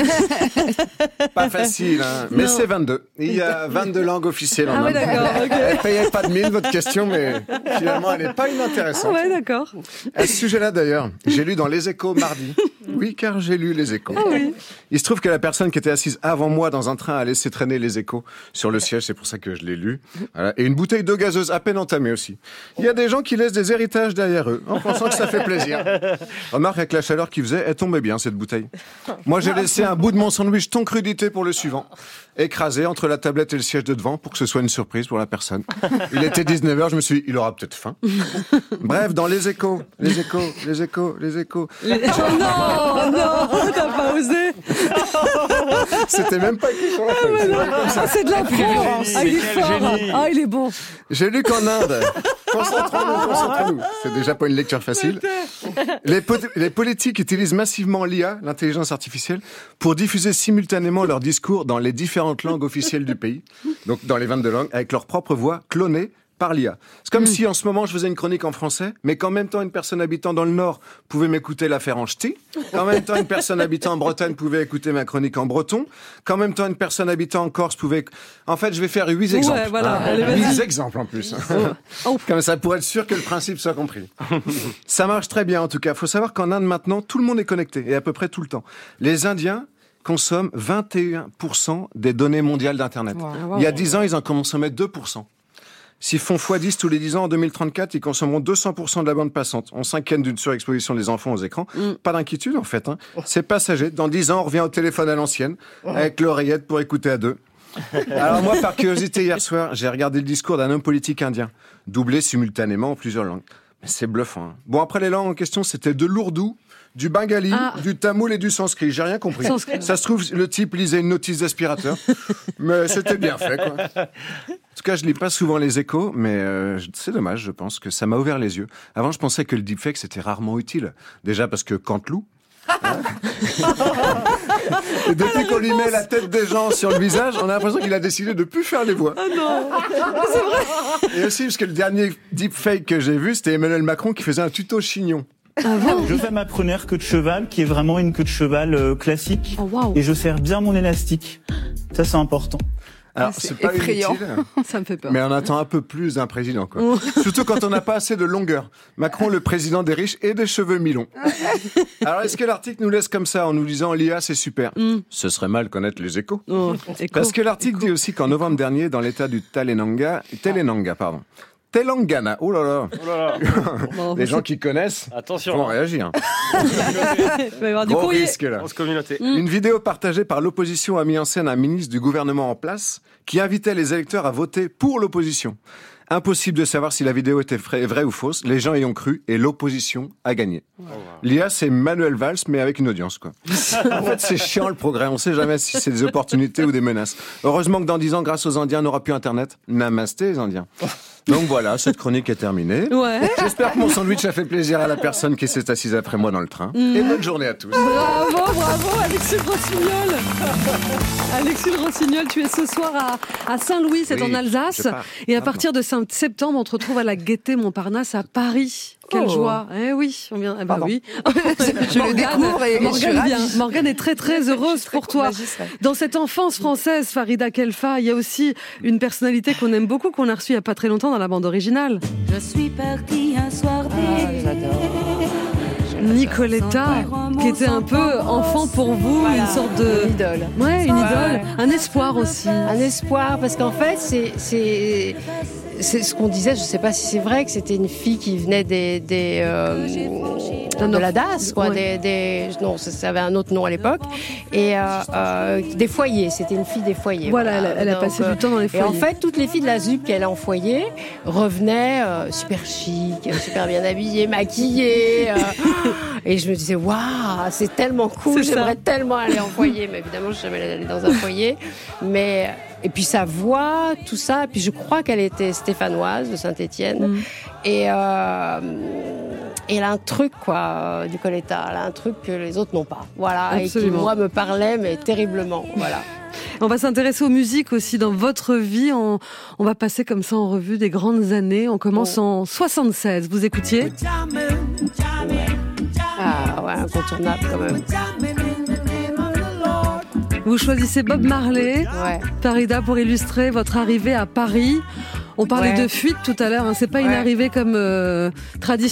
Pas facile, hein. Mais non. C'est vingt-deux. Il y a vingt-deux langues officielles en ah Inde. Ouais, d'accord. Okay. Elle payait pas de mille, votre question, mais finalement, elle n'est pas inintéressante. Ah ouais, d'accord. À ce sujet-là, d'ailleurs, j'ai lu dans Les Échos mardi. Oui, car j'ai lu Les Échos. Ah oui. Il se trouve que la personne qui était assise avant moi dans un train a laissé traîner Les Échos sur le siège, c'est pour ça que je l'ai lu. Voilà. Et une bouteille d'eau gazeuse à peine entamée aussi. Il y a des gens qui laissent des héritages derrière eux, en pensant que ça fait plaisir. Remarque, avec la chaleur qu'il faisait, elle tombait bien, cette bouteille. Moi, j'ai laissé un bout de mon sandwich ton crudité pour le suivant, écrasé entre la tablette et le siège de devant pour que ce soit une surprise pour la personne. Il était dix-neuf heures, je me suis dit, il aura peut-être faim. Bref, dans Les Échos, Les Échos, Les Échos, Les Échos. Les... Oh non, non, t'as pas osé. C'était même pas écrit sur la feuille. Ah, non. Ah, c'est de la France. Ah, il est fort. Ah, il est bon. J'ai lu qu'en Inde, concentrons-nous, concentrons-nous. C'est déjà pas une lecture facile. Les, po- les politiques utilisent massivement l'I A, l'intelligence artificielle, pour diffuser simultanément leurs discours dans les différentes langues officielles du pays. Donc dans les vingt-deux langues, avec leur propre voix clonée par l'I A. C'est comme mmh. si en ce moment je faisais une chronique en français, mais qu'en même temps une personne habitant dans le Nord pouvait m'écouter la faire en ch'ti, qu'en même temps une personne habitant en Bretagne pouvait écouter ma chronique en breton, qu'en même temps une personne habitant en Corse pouvait... En fait, je vais faire huit exemples. Ouais, voilà. Ah, Allez, huit exemples en plus. Oh. Comme ça, pour être sûr que le principe soit compris. Ça marche très bien en tout cas. Il faut savoir qu'en Inde maintenant, tout le monde est connecté, et à peu près tout le temps. Les Indiens consomment vingt et un pour cent des données mondiales d'Internet. Wow. Il y a dix ans, ils en consommaient deux pour cent. S'ils font fois dix tous les dix ans, en deux mille trente-quatre, ils consommeront deux cents pour cent de la bande passante. On s'inquiète d'une surexposition des enfants aux écrans. Mm. Pas d'inquiétude, en fait. Hein. C'est passager. Dans dix ans, on revient au téléphone à l'ancienne, avec l'oreillette pour écouter à deux. Alors moi, par curiosité, hier soir, j'ai regardé le discours d'un homme politique indien, doublé simultanément en plusieurs langues. C'est bluffant. Hein. Bon, après les langues en question, c'était de l'ourdou, du bengali, ah. du tamoul et du sanskrit. J'ai rien compris. Sanskrit. Ça se trouve, le type lisait une notice d'aspirateur, mais c'était bien fait, quoi. En tout cas, je lis pas souvent les échos, mais euh, c'est dommage, je pense que ça m'a ouvert les yeux. Avant, je pensais que le deepfake, c'était rarement utile. Déjà parce que Canteloup, hein et depuis qu'on lui met la tête des gens sur le visage, on a l'impression qu'il a décidé de plus faire les voix. Ah non, c'est vrai. Et aussi parce que le dernier deepfake que j'ai vu, c'était Emmanuel Macron qui faisait un tuto chignon. Ah bon. Je fais ma première queue de cheval, qui est vraiment une queue de cheval euh, classique. Oh, wow. Et je serre bien mon élastique. Ça, c'est important. Alors, c'est, c'est pas effrayant. Inutile, ça me fait peur. Mais on attend un peu plus d'un président, quoi. Surtout quand on n'a pas assez de longueur. Macron, le président des riches et des cheveux mi-longs. Alors, est-ce que l'article nous laisse comme ça en nous disant l'I A, c'est super? mm. Ce serait mal connaître les échos. Oh, écho. Parce que l'article écho. dit aussi qu'en novembre dernier, dans l'état du Telangana, Telangana, pardon, Telangana, oh là là, oh là, là. Bon, les gens qui connaissent Attention. vont réagir. Il va y avoir du Gros courrier. risque, là. Communauté. Mm. Une vidéo partagée par l'opposition a mis en scène un ministre du gouvernement en place qui invitait les électeurs à voter pour l'opposition. Impossible de savoir si la vidéo était vraie ou fausse. Les gens y ont cru et l'opposition a gagné. Oh, wow. L'I A, c'est Manuel Valls, mais avec une audience, quoi. En fait, c'est chiant, le progrès. On ne sait jamais si c'est des opportunités ou des menaces. Heureusement que dans dix ans, grâce aux Indiens, on n'aura plus Internet. Namasté, les Indiens. Donc voilà, cette chronique est terminée. Ouais. J'espère que mon sandwich a fait plaisir à la personne qui s'est assise après moi dans le train. Mmh. Et bonne journée à tous. Bravo, bravo, Alexis Rossignol. Alexis Rossignol, tu es ce soir à, à Saint-Louis, c'est oui, en Alsace. Et à partir de septembre, on te retrouve à la Gaîté Montparnasse à Paris. Quelle oh. joie. Eh oui, on vient. Eh ben oui. Je le découvre et Morgane vient. Morgane est très très heureuse très pour toi. Dans cette enfance française, Farida Khelfa, il y a aussi une personnalité qu'on aime beaucoup, qu'on a reçue il n'y a pas très longtemps dans la bande originale. Je suis partie un soir ah, j'adore. Nicoletta, qui était un peu enfant pour vous, voilà. Une sorte de... Une idole. Ouais, une ouais. idole. Un espoir aussi. Un espoir, parce qu'en fait, c'est... c'est... C'est ce qu'on disait, je ne sais pas si c'est vrai, que c'était une fille qui venait des, des, euh, de la D A S, quoi, ouais. des, des, non, ça avait un autre nom à l'époque, et euh, euh, des foyers, c'était une fille des foyers. Voilà, voilà. Elle, elle a Donc, passé du temps dans les foyers. Et en fait, toutes les filles de la Z U P qui allaient en foyer revenaient euh, super chic, super bien habillées, maquillées, euh, et je me disais, waouh, c'est tellement cool, c'est j'aimerais ça. tellement aller en foyer, mais évidemment, je n'ai jamais allé dans un foyer, mais... Et puis sa voix, tout ça. Et puis je crois qu'elle était stéphanoise de Saint-Étienne. Mmh. Et euh, elle a un truc, quoi, Nicoletta. Elle a un truc que les autres n'ont pas. Voilà. Absolument. Et qui, moi, me parlait, mais terriblement. Voilà. On va s'intéresser aux musiques aussi dans votre vie. On, on va passer comme ça en revue des grandes années. On commence oh. en soixante-seize. Vous écoutiez ? Ah ouais, incontournable quand même. Vous choisissez Bob Marley, ouais. Farida, pour illustrer votre arrivée à Paris. On parlait ouais. de fuite tout à l'heure, hein. C'est pas ouais. une arrivée comme euh, traditionnelle ?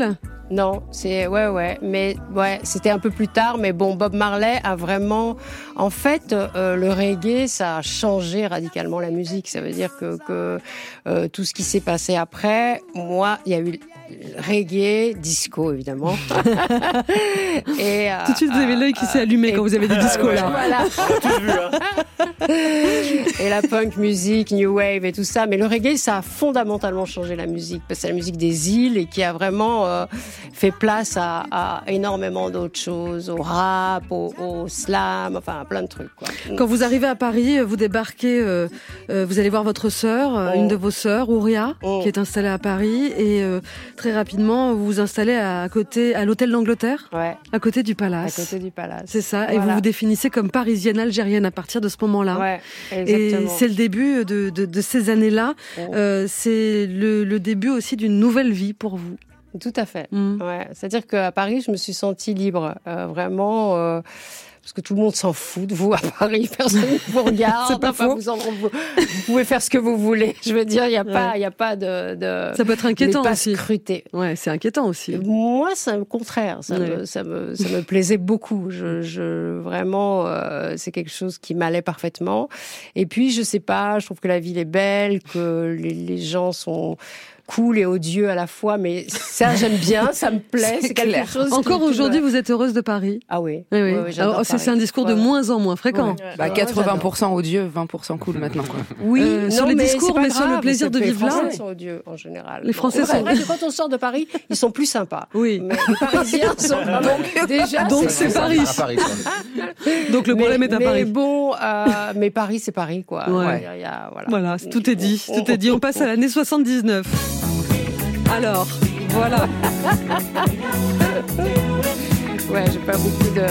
Non, c'est ouais ouais, mais ouais, c'était un peu plus tard, mais bon, Bob Marley a vraiment, en fait, euh, le reggae, ça a changé radicalement la musique. Ça veut dire que que euh, tout ce qui s'est passé après, moi, il y a eu reggae, disco évidemment. Et euh, tout de suite vous avez l'œil qui s'est allumé et... quand vous avez des discos là. Voilà. On a tous vu, hein. Et la punk music, new wave et tout ça, mais le reggae, ça a fondamentalement changé la musique, parce que c'est la musique des îles et qui a vraiment euh, fait place à, à énormément d'autres choses, au rap, au, au slam, enfin à plein de trucs, quoi. Quand vous arrivez à Paris, vous débarquez, euh, euh, vous allez voir votre sœur, oh. une de vos sœurs, Ouria, oh. qui est installée à Paris, et euh, très rapidement vous vous installez à côté, à l'hôtel d'Angleterre, ouais. à côté du Palace. À côté du Palace. C'est ça, voilà. Et vous vous définissez comme parisienne algérienne à partir de ce moment-là. Ouais, exactement. Et c'est le début de, de, de ces années-là. Oh. Euh, c'est le, le début aussi d'une nouvelle vie pour vous. Tout à fait. Mmh. Ouais. C'est-à-dire qu'à Paris, je me suis sentie libre, euh, vraiment, euh, parce que tout le monde s'en fout de vous à Paris, personne ne vous regarde. C'est pas enfin, faux. Vous, en, vous, vous pouvez faire ce que vous voulez. Je veux dire, il n'y a, ouais. a pas de, de... Ça peut être inquiétant pas aussi. Scruté. Ouais, c'est inquiétant aussi. Moi, c'est le contraire. Ça, ouais. me, ça, me, ça me plaisait beaucoup. Je, je, vraiment, euh, c'est quelque chose qui m'allait parfaitement. Et puis, je sais pas, je trouve que la ville est belle, que les, les gens sont... cool et odieux à la fois, mais ça j'aime bien, ça me plaît, c'est, c'est quelque clair. chose. Encore qui, aujourd'hui, qui me... vous êtes heureuse de Paris? Ah oui. oui, oui. oui, oui Alors, c'est, c'est un discours ouais. de moins en moins fréquent. Ouais. Bah, quatre-vingts pour cent odieux, vingt pour cent cool maintenant. Quoi. Oui, euh, non, sur les mais discours, mais grave, sur le plaisir de vivre là. Les Français sont odieux en général. Les Français bon, sont. C'est vrai que quand on sort de Paris, ils sont plus sympas. Oui. Mais les Parisiens sont donc déjà. Donc c'est, c'est Paris. Paris donc le problème est à mais Paris. Bon, euh, mais Paris, c'est Paris, quoi. Ouais. Ouais, y a, voilà. Voilà, tout est dit. Tout est dit. On passe à l'année soixante-dix-neuf. Alors, voilà. Ouais, j'ai pas beaucoup de.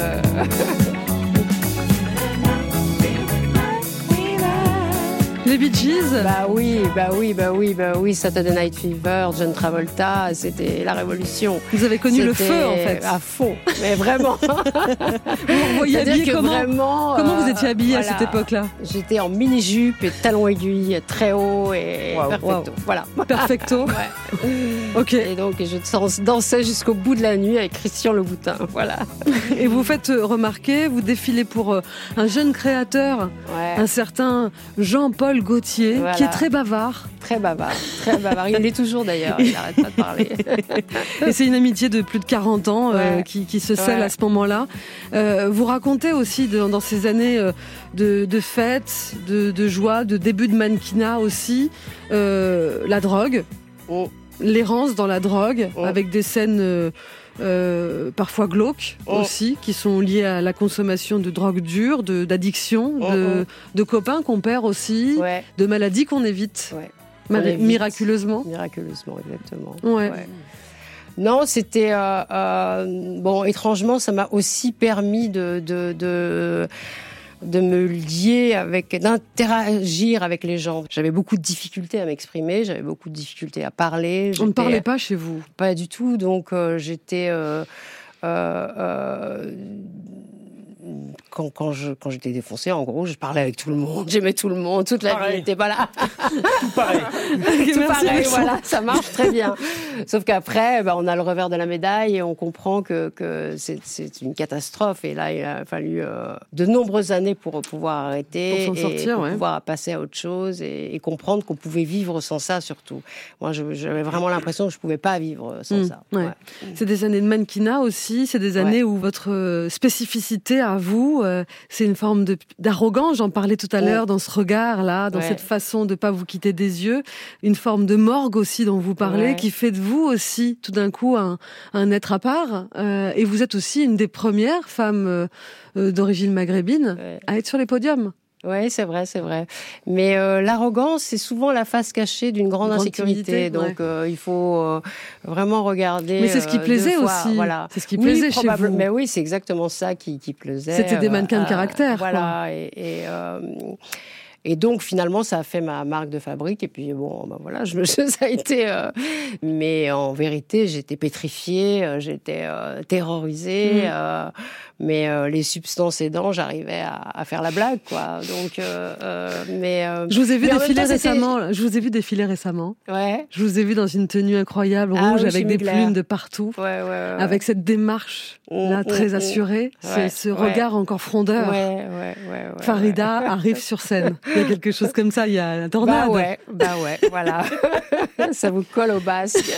Les Bee Gees. Bah oui, bah oui, bah oui, bah oui. Saturday Night Fever, John Travolta, c'était la révolution. Vous avez connu c'était le feu, en fait. À fond, mais vraiment. Vous voyez habillé comment vraiment, Comment vous étiez habillée voilà. à cette époque-là? J'étais en mini-jupe et talons aiguilles très haut et wow, perfecto. Wow. Voilà. Perfecto. Ouais. Ok. Et donc je dansais jusqu'au bout de la nuit avec Christian Louboutin. Voilà. Et vous faites remarquer, vous défilez pour un jeune créateur, ouais. un certain Jean-Paul Gaultier, voilà. qui est très bavard. Très bavard, très bavard. Il l'est toujours d'ailleurs, il n'arrête pas de parler. Et c'est une amitié de plus de quarante ans ouais. euh, qui, qui se scelle ouais. à ce moment-là. Euh, vous racontez aussi de, dans ces années euh, de, de fêtes, de, de joie, de début de mannequinat aussi, euh, la drogue, oh. l'errance dans la drogue, oh. avec des scènes... Euh, Euh, parfois glauques oh. aussi, qui sont liées à la consommation de drogues dures, de, d'addiction, oh, de, oh. de copains qu'on perd aussi, ouais. de maladies qu'on évite, ouais. Mal- évite. miraculeusement. Miraculeusement, exactement. Ouais. ouais. Non, c'était euh, euh, bon. Étrangement, ça m'a aussi permis de de, de de me lier avec, d'interagir avec les gens. J'avais beaucoup de difficultés à m'exprimer, j'avais beaucoup de difficultés à parler. On ne parlait pas chez vous? Pas du tout, donc euh, j'étais... Euh, euh, euh, Quand, quand, je, quand j'étais défoncée, en gros, je parlais avec tout le monde, j'aimais tout le monde, toute la pareil. vie n'était pas là. Tout pareil. Tout Merci pareil, voilà, ça marche très bien. Sauf qu'après, bah, on a le revers de la médaille et on comprend que, que c'est, c'est une catastrophe. Et là, il a fallu euh, de nombreuses années pour pouvoir arrêter, pour s'en sortir, et pour ouais. pouvoir passer à autre chose et, et comprendre qu'on pouvait vivre sans ça, surtout. Moi, je, j'avais vraiment l'impression que je ne pouvais pas vivre sans mmh, ça. Ouais. Ouais. C'est des années de mannequinat aussi, c'est des années ouais. où votre spécificité à vous, euh, c'est une forme de, d'arrogance, j'en parlais tout à l'heure, oh. dans ce regard-là, dans ouais. cette façon de ne pas vous quitter des yeux, une forme de morgue aussi dont vous parlez, ouais. qui fait de vous aussi, tout d'un coup, un, un être à part. Euh, et vous êtes aussi une des premières femmes euh, d'origine maghrébine ouais. à être sur les podiums. Oui, c'est vrai, c'est vrai. Mais euh, l'arrogance, c'est souvent la face cachée d'une grande, grande insécurité. Donc, ouais. euh, il faut euh, vraiment regarder. Mais c'est ce qui plaisait euh, aussi. Voilà. C'est ce qui plaisait oui, chez vous. Mais oui, c'est exactement ça qui, qui plaisait. C'était des mannequins euh, de caractère. Voilà. Quoi. Et, et, euh, et donc, finalement, ça a fait ma marque de fabrique. Et puis, bon, ben voilà, je me, ça a été... Euh, mais en vérité, j'étais pétrifiée, j'étais euh, terrorisée. Mmh. Euh, mais euh, les substances aidant, j'arrivais à, à faire la blague, quoi. Donc, euh, euh, mais... Euh, je vous ai vu défiler temps, récemment. C'était... Je vous ai vu défiler récemment. Ouais. Je vous ai vu dans une tenue incroyable, rouge, ah, oui, avec des plumes de partout. Ouais, ouais, ouais, ouais. Avec cette démarche, mmh, là, très mmh, assurée. Mmh. C'est ouais, ce regard ouais. encore frondeur. Ouais, ouais, ouais. ouais Farida ouais. arrive sur scène. Il y a quelque chose comme ça, il y a la tornade. Bah ouais, bah ouais, voilà. Ça vous colle au basque.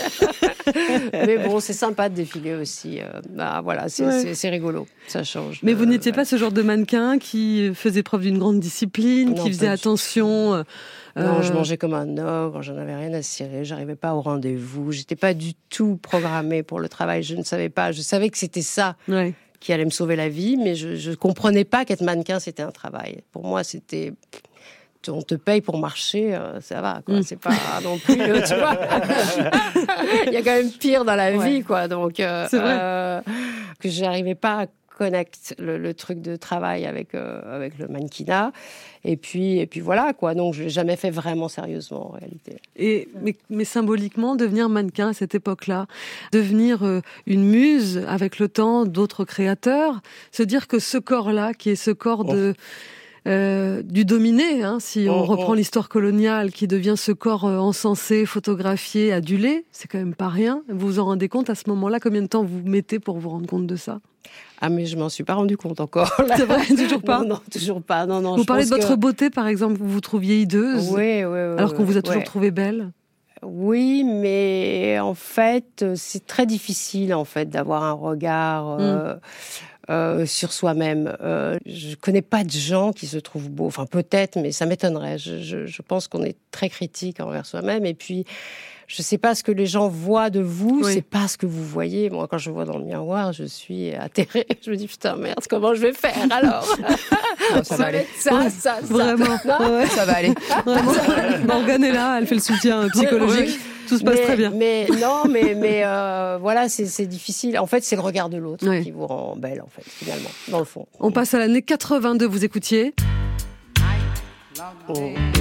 Mais bon, c'est sympa de défiler aussi. Bah voilà, c'est, ouais. c'est, c'est rigolo. Ça change. Mais de... vous n'étiez pas ce genre de mannequin qui faisait preuve d'une grande discipline, non, qui faisait attention. Euh... Non, je mangeais comme un ogre, j'en avais rien à cirer, j'arrivais pas au rendez-vous, j'étais pas du tout programmée pour le travail, je ne savais pas, je savais que c'était ça. Ouais. Qui allait me sauver la vie, mais je ne comprenais pas qu'être mannequin, c'était un travail. Pour moi, c'était... On te paye pour marcher, euh, ça va, quoi. Mmh. C'est pas non plus, euh, tu vois. Il y a quand même pire dans la ouais. vie, quoi. Donc, euh, c'est vrai. Euh, que j'arrivais pas à connecter le, le truc de travail avec euh, avec le mannequinat. Et puis et puis voilà, quoi. Donc, je l'ai jamais fait vraiment sérieusement, en réalité. Et mais, mais symboliquement, devenir mannequin à cette époque-là, devenir euh, une muse avec le temps d'autres créateurs, se dire que ce corps-là, qui est ce corps oh. de Euh, du dominé, hein, si on oh, reprend oh. l'histoire coloniale, qui devient ce corps euh, encensé, photographié, adulé, c'est quand même pas rien. Vous vous en rendez compte à ce moment-là? Combien de temps vous mettez pour vous rendre compte de ça? Ah, mais je m'en suis pas rendu compte encore. Là. C'est vrai, toujours pas. Non, non, toujours pas. Non, non. Vous je parlez de votre que... beauté, par exemple, vous vous trouviez hideuse, oui, oui, oui, alors qu'on vous a toujours ouais. trouvée belle. oui, mais en fait, c'est très difficile en fait d'avoir un regard euh, mm. euh, sur soi-même. Euh, je connais pas de gens qui se trouvent beaux. Enfin, peut-être, mais ça m'étonnerait. Je, je, je pense qu'on est très critique envers soi-même. Et puis, je sais pas ce que les gens voient de vous, oui. c'est pas ce que vous voyez. Moi, quand je vois dans le miroir, je suis atterrée. Je me dis, putain, merde, comment je vais faire alors? Non, ça va aller. Ça, ouais, ça, ça. Vraiment. Ouais, ça va aller. Morgane est là, elle fait le soutien psychologique. Oui, oui. Tout se passe mais, très bien. Mais non, mais mais euh, voilà, c'est, c'est difficile. En fait, c'est le regard de l'autre oui. qui vous rend belle, en fait, finalement, dans le fond. On passe à l'année quatre-vingt-deux. Vous écoutiez? Oh.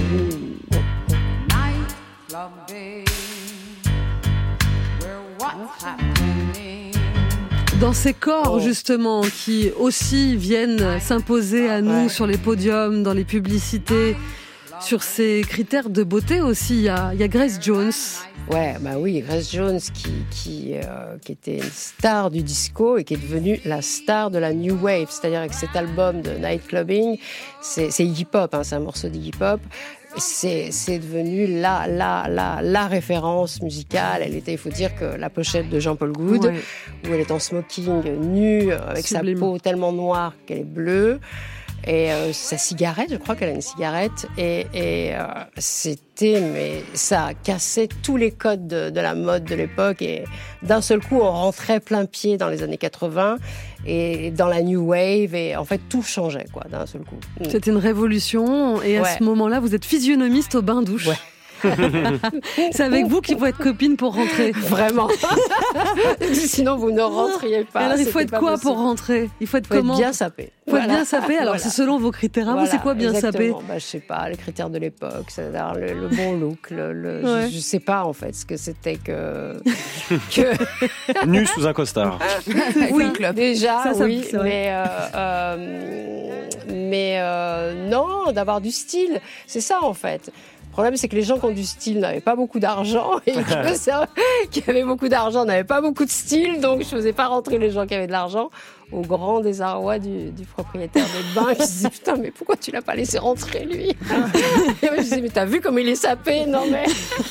Dans ces corps, oh. justement, qui aussi viennent s'imposer à nous ouais. sur les podiums, dans les publicités, sur ces critères de beauté aussi, il y a, il y a Grace Jones. Ouais, bah oui, Grace Jones qui, qui, euh, qui était une star du disco et qui est devenue la star de la New Wave. C'est-à-dire avec cet album de Night Clubbing, c'est, c'est hip-hop, hein, c'est un morceau de hip-hop. C'est, c'est devenu la, la, la, la référence musicale. Elle était, il faut dire que la pochette de Jean-Paul Goud, ouais. où elle est en smoking, nue, avec Sublime. Sa peau tellement noire qu'elle est bleue. Et euh, sa cigarette, je crois qu'elle a une cigarette, et, et euh, c'était, mais ça cassait tous les codes de, de la mode de l'époque, et d'un seul coup, on rentrait plein pied dans les années quatre-vingts, et dans la New Wave, et en fait, tout changeait, quoi, d'un seul coup. C'était une révolution, et à ouais. ce moment-là, vous êtes physionomiste au bain-douche. Ouais. C'est avec vous qu'il faut être copine pour rentrer. Vraiment. Sinon, vous ne rentriez pas. Alors, il faut être quoi possible. Pour rentrer? Il faut être faut comment? Être bien sapé. Il faut voilà. être bien sapé. Alors, voilà. c'est selon vos critères. Voilà, vous, c'est quoi bien sapé? Bah, je sais pas, les critères de l'époque, c'est-à-dire le, le bon look. Le, le, ouais. je, je sais pas en fait ce que c'était que. que... Nu sous un costard. Oui, déjà, ça, ça, oui, mais euh, euh, mais euh, non, d'avoir du style, c'est ça en fait. Le problème, c'est que les gens qui ont du style n'avaient pas beaucoup d'argent et que ça, qui avaient beaucoup d'argent n'avaient pas beaucoup de style, donc je faisais pas rentrer les gens qui avaient de l'argent, au grand désarroi du, du propriétaire des bains qui se disait putain mais pourquoi tu l'as pas laissé rentrer lui? Et moi je disais mais t'as vu comme il est sapé? Non mais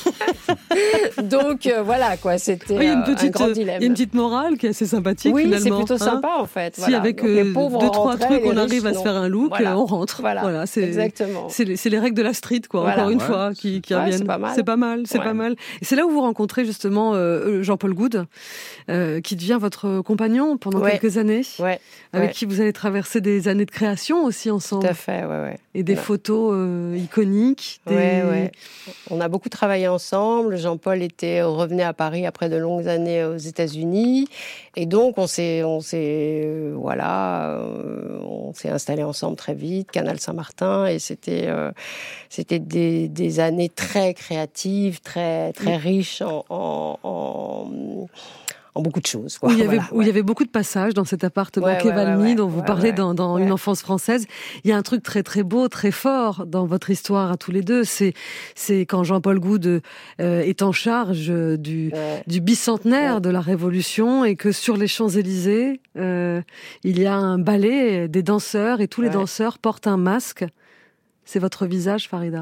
donc euh, voilà quoi, c'était oui, une petite, euh, un grand dilemme. Il y a une petite morale qui est assez sympathique oui, finalement. Oui, c'est plutôt hein sympa en fait. Si voilà. avec euh, deux trois trucs on arrive à se faire un look, voilà. on rentre. Voilà, voilà c'est, exactement. C'est les, c'est les règles de la street quoi. Voilà. Encore une ouais. fois qui, qui ouais, reviennent. C'est pas mal. C'est pas mal, c'est ouais. pas mal. Et c'est là où vous rencontrez justement euh, Jean-Paul Goud, euh, qui devient votre compagnon pendant ouais. quelques années. Ouais. Avec ouais. qui vous allez traverser des années de création aussi ensemble. Tout à fait, ouais, ouais. Et des ouais. photos euh, iconiques. Des... Ouais, ouais. On a beaucoup travaillé ensemble. Jean-Paul était revenait à Paris après de longues années aux États-Unis, et donc on s'est, on s'est, euh, voilà, euh, on s'est installé ensemble très vite. Canal Saint-Martin, et c'était, euh, c'était des, des années très créatives, très, très riches en. en, en en beaucoup de choses. Quoi. Où, il y avait, voilà, où ouais. il y avait beaucoup de passages dans cet appartement ouais, Quai ouais, Valmy ouais, dont vous ouais, parlez ouais, dans, dans ouais. Une enfance française. Il y a un truc très très beau, très fort dans votre histoire à tous les deux. C'est, c'est quand Jean-Paul Goud euh, est en charge du, ouais. du bicentenaire ouais. de la Révolution, et que sur les Champs-Élysées, euh, il y a un ballet des danseurs, et tous les ouais. danseurs portent un masque. C'est votre visage, Farida.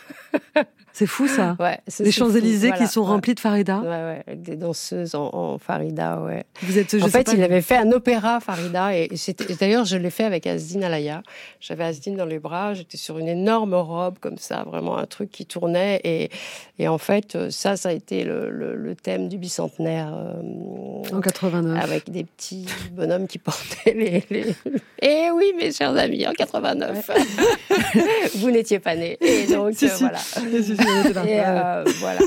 C'est fou ça. Ouais, les Champs-Élysées voilà, qui sont ouais. remplis de Farida. Ouais, ouais, avec des danseuses en, en Farida, ouais. Vous êtes, je en sais fait, pas, il avait fait un opéra Farida, et c'était, d'ailleurs, je l'ai fait avec Asdine Alaya. J'avais Asdine dans les bras, j'étais sur une énorme robe comme ça, vraiment un truc qui tournait, et, et en fait, ça, ça a été le, le, le thème du bicentenaire. Euh, en quatre-vingt-neuf. Avec des petits bonhommes qui portaient les. les... Eh oui, mes chers amis, en quatre-vingt-neuf. Ouais. Vous n'étiez pas nés. Et donc, si, euh, si. voilà. Si, si, Et euh, voilà.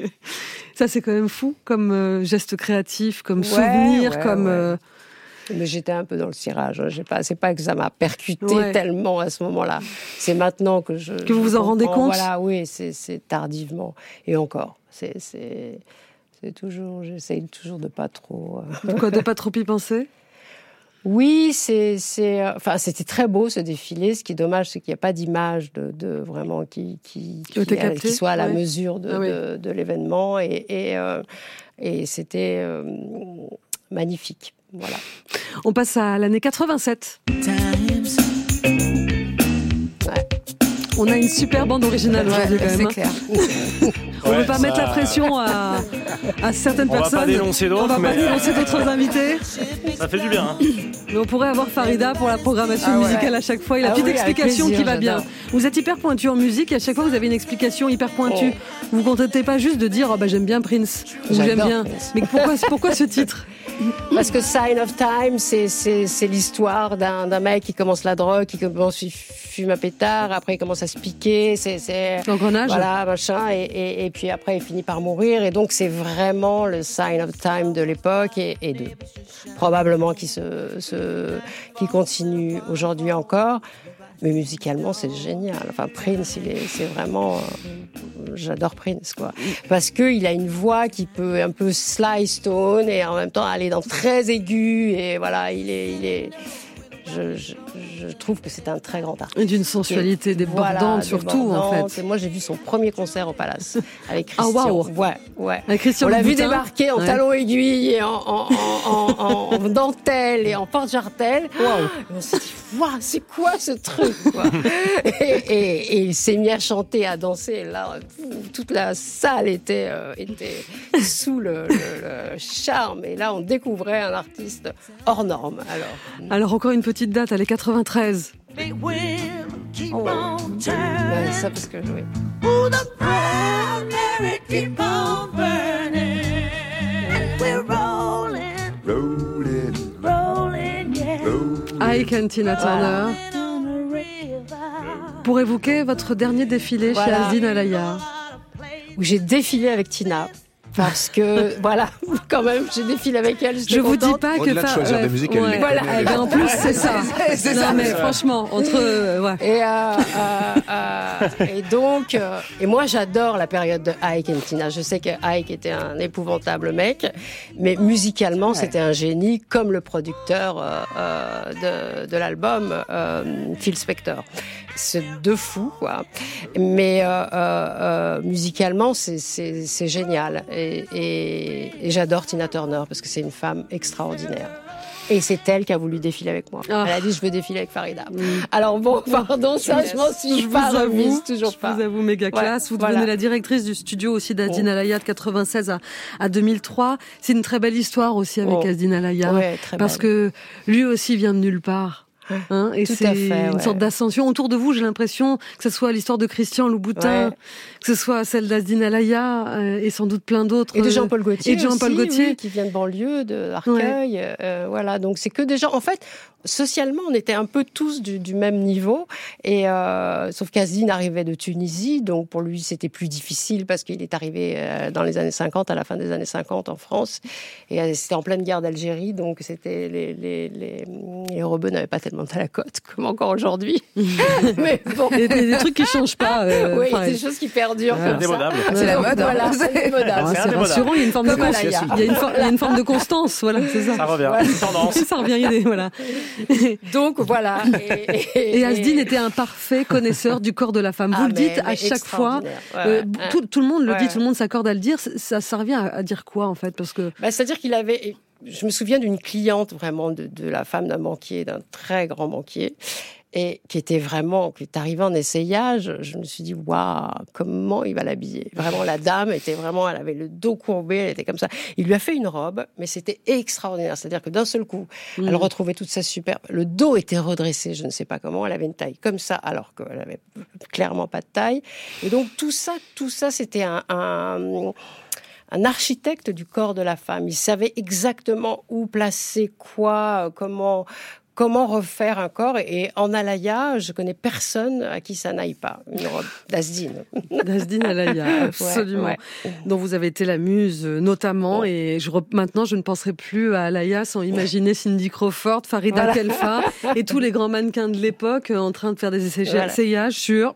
Ça, c'est quand même fou comme euh, geste créatif, comme ouais, souvenir, ouais, comme. Ouais. Euh... Mais j'étais un peu dans le cirage. J'ai pas, c'est pas que ça m'a percuté ouais. tellement à ce moment-là. C'est maintenant que je. Que vous je vous en rendez compte. Voilà, oui, c'est, c'est tardivement. Et encore, c'est, c'est, c'est toujours. J'essaye toujours de pas trop. Euh... Quoi, de pas trop y penser. Oui, c'est, c'est, enfin, c'était très beau ce défilé. Ce qui est dommage, c'est qu'il n'y a pas d'image de, de vraiment qui, qui, qui, qui, a, qui soit à la ouais. mesure de, ah, oui. de, de l'événement. Et, et, euh, et c'était euh, magnifique. Voilà. On passe à l'année quatre-vingt-sept. Ouais. On a une super bande originale aujourd'hui, ouais, quand même. C'est clair. On ne Ouais, veut pas ça- mettre la pression à, à certaines On va pas personnes. dénoncer d'autres, On va pas mais- dénoncer d'autres invités. Ça fait du bien. Hein. Mais on pourrait avoir Farida pour la programmation Ah ouais. musicale à chaque fois et la Ah petite oui, avec explication plaisir, qui va bien. j'adore. Vous êtes hyper pointu en musique et à chaque fois vous avez une explication hyper pointue. Vous vous contentez pas juste de dire oh, bah, j'aime bien Prince ou j'aime J'adore bien. Prince. Mais pourquoi, pourquoi ce titre? Parce que Sign of Time, c'est, c'est, c'est l'histoire d'un, d'un mec qui commence la drogue, qui commence, il fume un pétard, après il commence à se piquer, c'est, c'est, L'engrenage. voilà, machin, et, et, et puis après il finit par mourir, et donc c'est vraiment le Sign of Time de l'époque, et, et de, probablement qui se, se, qui continue aujourd'hui encore. Mais musicalement, c'est génial. Enfin, Prince, il est, c'est vraiment, euh, j'adore Prince, quoi. Parce que il a une voix qui peut un peu sly stone et en même temps aller dans très aigu et voilà, il est, il est, je, je, je trouve que c'est un très grand artiste. Et d'une sensualité débordante, Voilà, surtout, débordante. en fait. Et moi, j'ai vu son premier concert au Palace avec Ah, Christian. waouh. Ouais, ouais. Avec Christian On l'a vu Louboutin. débarquer en Ouais. talons aiguilles et en, en, en, en, en dentelle et en porte-jartel. Waouh. Et on s'est dit, waouh, c'est quoi ce truc, quoi. et, et, et il s'est mis à chanter, à danser. Et là, toute la salle était, euh, était sous le, le, le charme. Et là, on découvrait un artiste hors norme. Alors, Alors encore une petite date, elle est quatre-vingt-treize. oh. Ouais, ça parce que oui. Ike and Tina Turner. Pour évoquer votre dernier défilé Voilà. chez Asdin Alaya. Où j'ai défilé avec Tina. Parce que, voilà, quand même, j'ai défilé avec elle. Je vous dis pas que Au-delà de fa- choisir ouais, des musiques, elle ouais. les Voilà, connaît, eh ben, en les- plus c'est ça. C'est non ça. mais franchement, entre euh, ouais. Et, euh, euh, euh, et donc, euh, et moi j'adore la période de Ike et Tina. Je sais que Ike était un épouvantable mec, mais musicalement c'était un génie, comme le producteur euh, euh, de, de l'album, euh, Phil Spector. C'est deux fous, quoi. Mais euh, euh, euh, musicalement, c'est, c'est, c'est génial. Et, et, et j'adore Tina Turner parce que c'est une femme extraordinaire. Et c'est elle qui a voulu défiler avec moi. Ah. Elle a dit, je veux défiler avec Farida. Alors bon, pardon, ça, je m'en suis Je pas vous remise, avoue, toujours je pas. vous avoue, méga classe. Vous voilà. devenez la directrice du studio aussi d'Asdin Oh. Alaya de quatre-vingt-seize à, à deux mille trois. C'est une très belle histoire aussi avec Oh. Asdin Alaya. Ouais, très parce belle. que lui aussi vient de nulle part. Hein, et Tout c'est à fait, une ouais. sorte d'ascension autour de vous. J'ai l'impression que ce soit l'histoire de Christian Louboutin, Ouais. que ce soit celle d'Asdin Alaya euh, et sans doute plein d'autres. Et de Jean-Paul Gaultier Et de Jean-Paul aussi, Gaultier. oui, qui vient de banlieue, de Arcueil. Euh, voilà, donc c'est que des gens. En fait, socialement, on était un peu tous du, du même niveau. Et euh, sauf qu'Asdin arrivait de Tunisie, donc pour lui c'était plus difficile parce qu'il est arrivé euh, dans les années cinquante, à la fin des années cinquante en France, et euh, c'était en pleine guerre d'Algérie, donc c'était les les les, les rebeux n'avaient pas tellement à la côte comme encore aujourd'hui. Mais bon, Et des, des trucs qui changent pas. euh, oui, enfin, des choses qui perdurent. Voilà. comme ça. Indémodable. C'est la mode, hein. Voilà, c'est indémodable. Ah, c'est indémodable. rassurant, il y a une forme de Comme à constance. Laïa. Il y a une, for- il y a une forme de constance, voilà, c'est ça. Ça revient. C'est tendance. Ça revient, il y a des- voilà. Donc voilà. Et, et, Et Asdin était un parfait connaisseur du corps de la femme. Vous Ah, le mais- dites à mais chaque fois. extraordinaire. Ouais, Euh, ouais. tout, tout le monde le Ouais. dit, tout le monde s'accorde à le dire. Ça, ça revient à, à dire quoi en fait? Parce que Bah, c'est-à-dire qu'il avait. Je me souviens d'une cliente vraiment de, de la femme d'un banquier, d'un très grand banquier, et qui était vraiment, qui est arrivée en essayage. Je me suis dit, waouh, comment il va l'habiller. Vraiment, la dame était vraiment, elle avait le dos courbé, elle était comme ça. Il lui a fait une robe, mais c'était extraordinaire. C'est-à-dire que d'un seul coup, Mmh. elle retrouvait toute sa superbe. Le dos était redressé, je ne sais pas comment. Elle avait une taille comme ça, alors qu'elle avait clairement pas de taille. Et donc tout ça, tout ça, c'était un, un un architecte du corps de la femme. Il savait exactement où placer quoi, comment, comment refaire un corps. Et en Alaya, je connais personne à qui ça n'aille pas. Une robe d'Asdin. Asdin Alaya, absolument. Ouais, Dont vous avez été la muse, euh, notamment. Et je, re- maintenant, je ne penserai plus à Alaya sans imaginer Cindy Crawford, Farida Voilà. Kelfa et tous les grands mannequins de l'époque euh, en train de faire des essais- Voilà. essayages sur.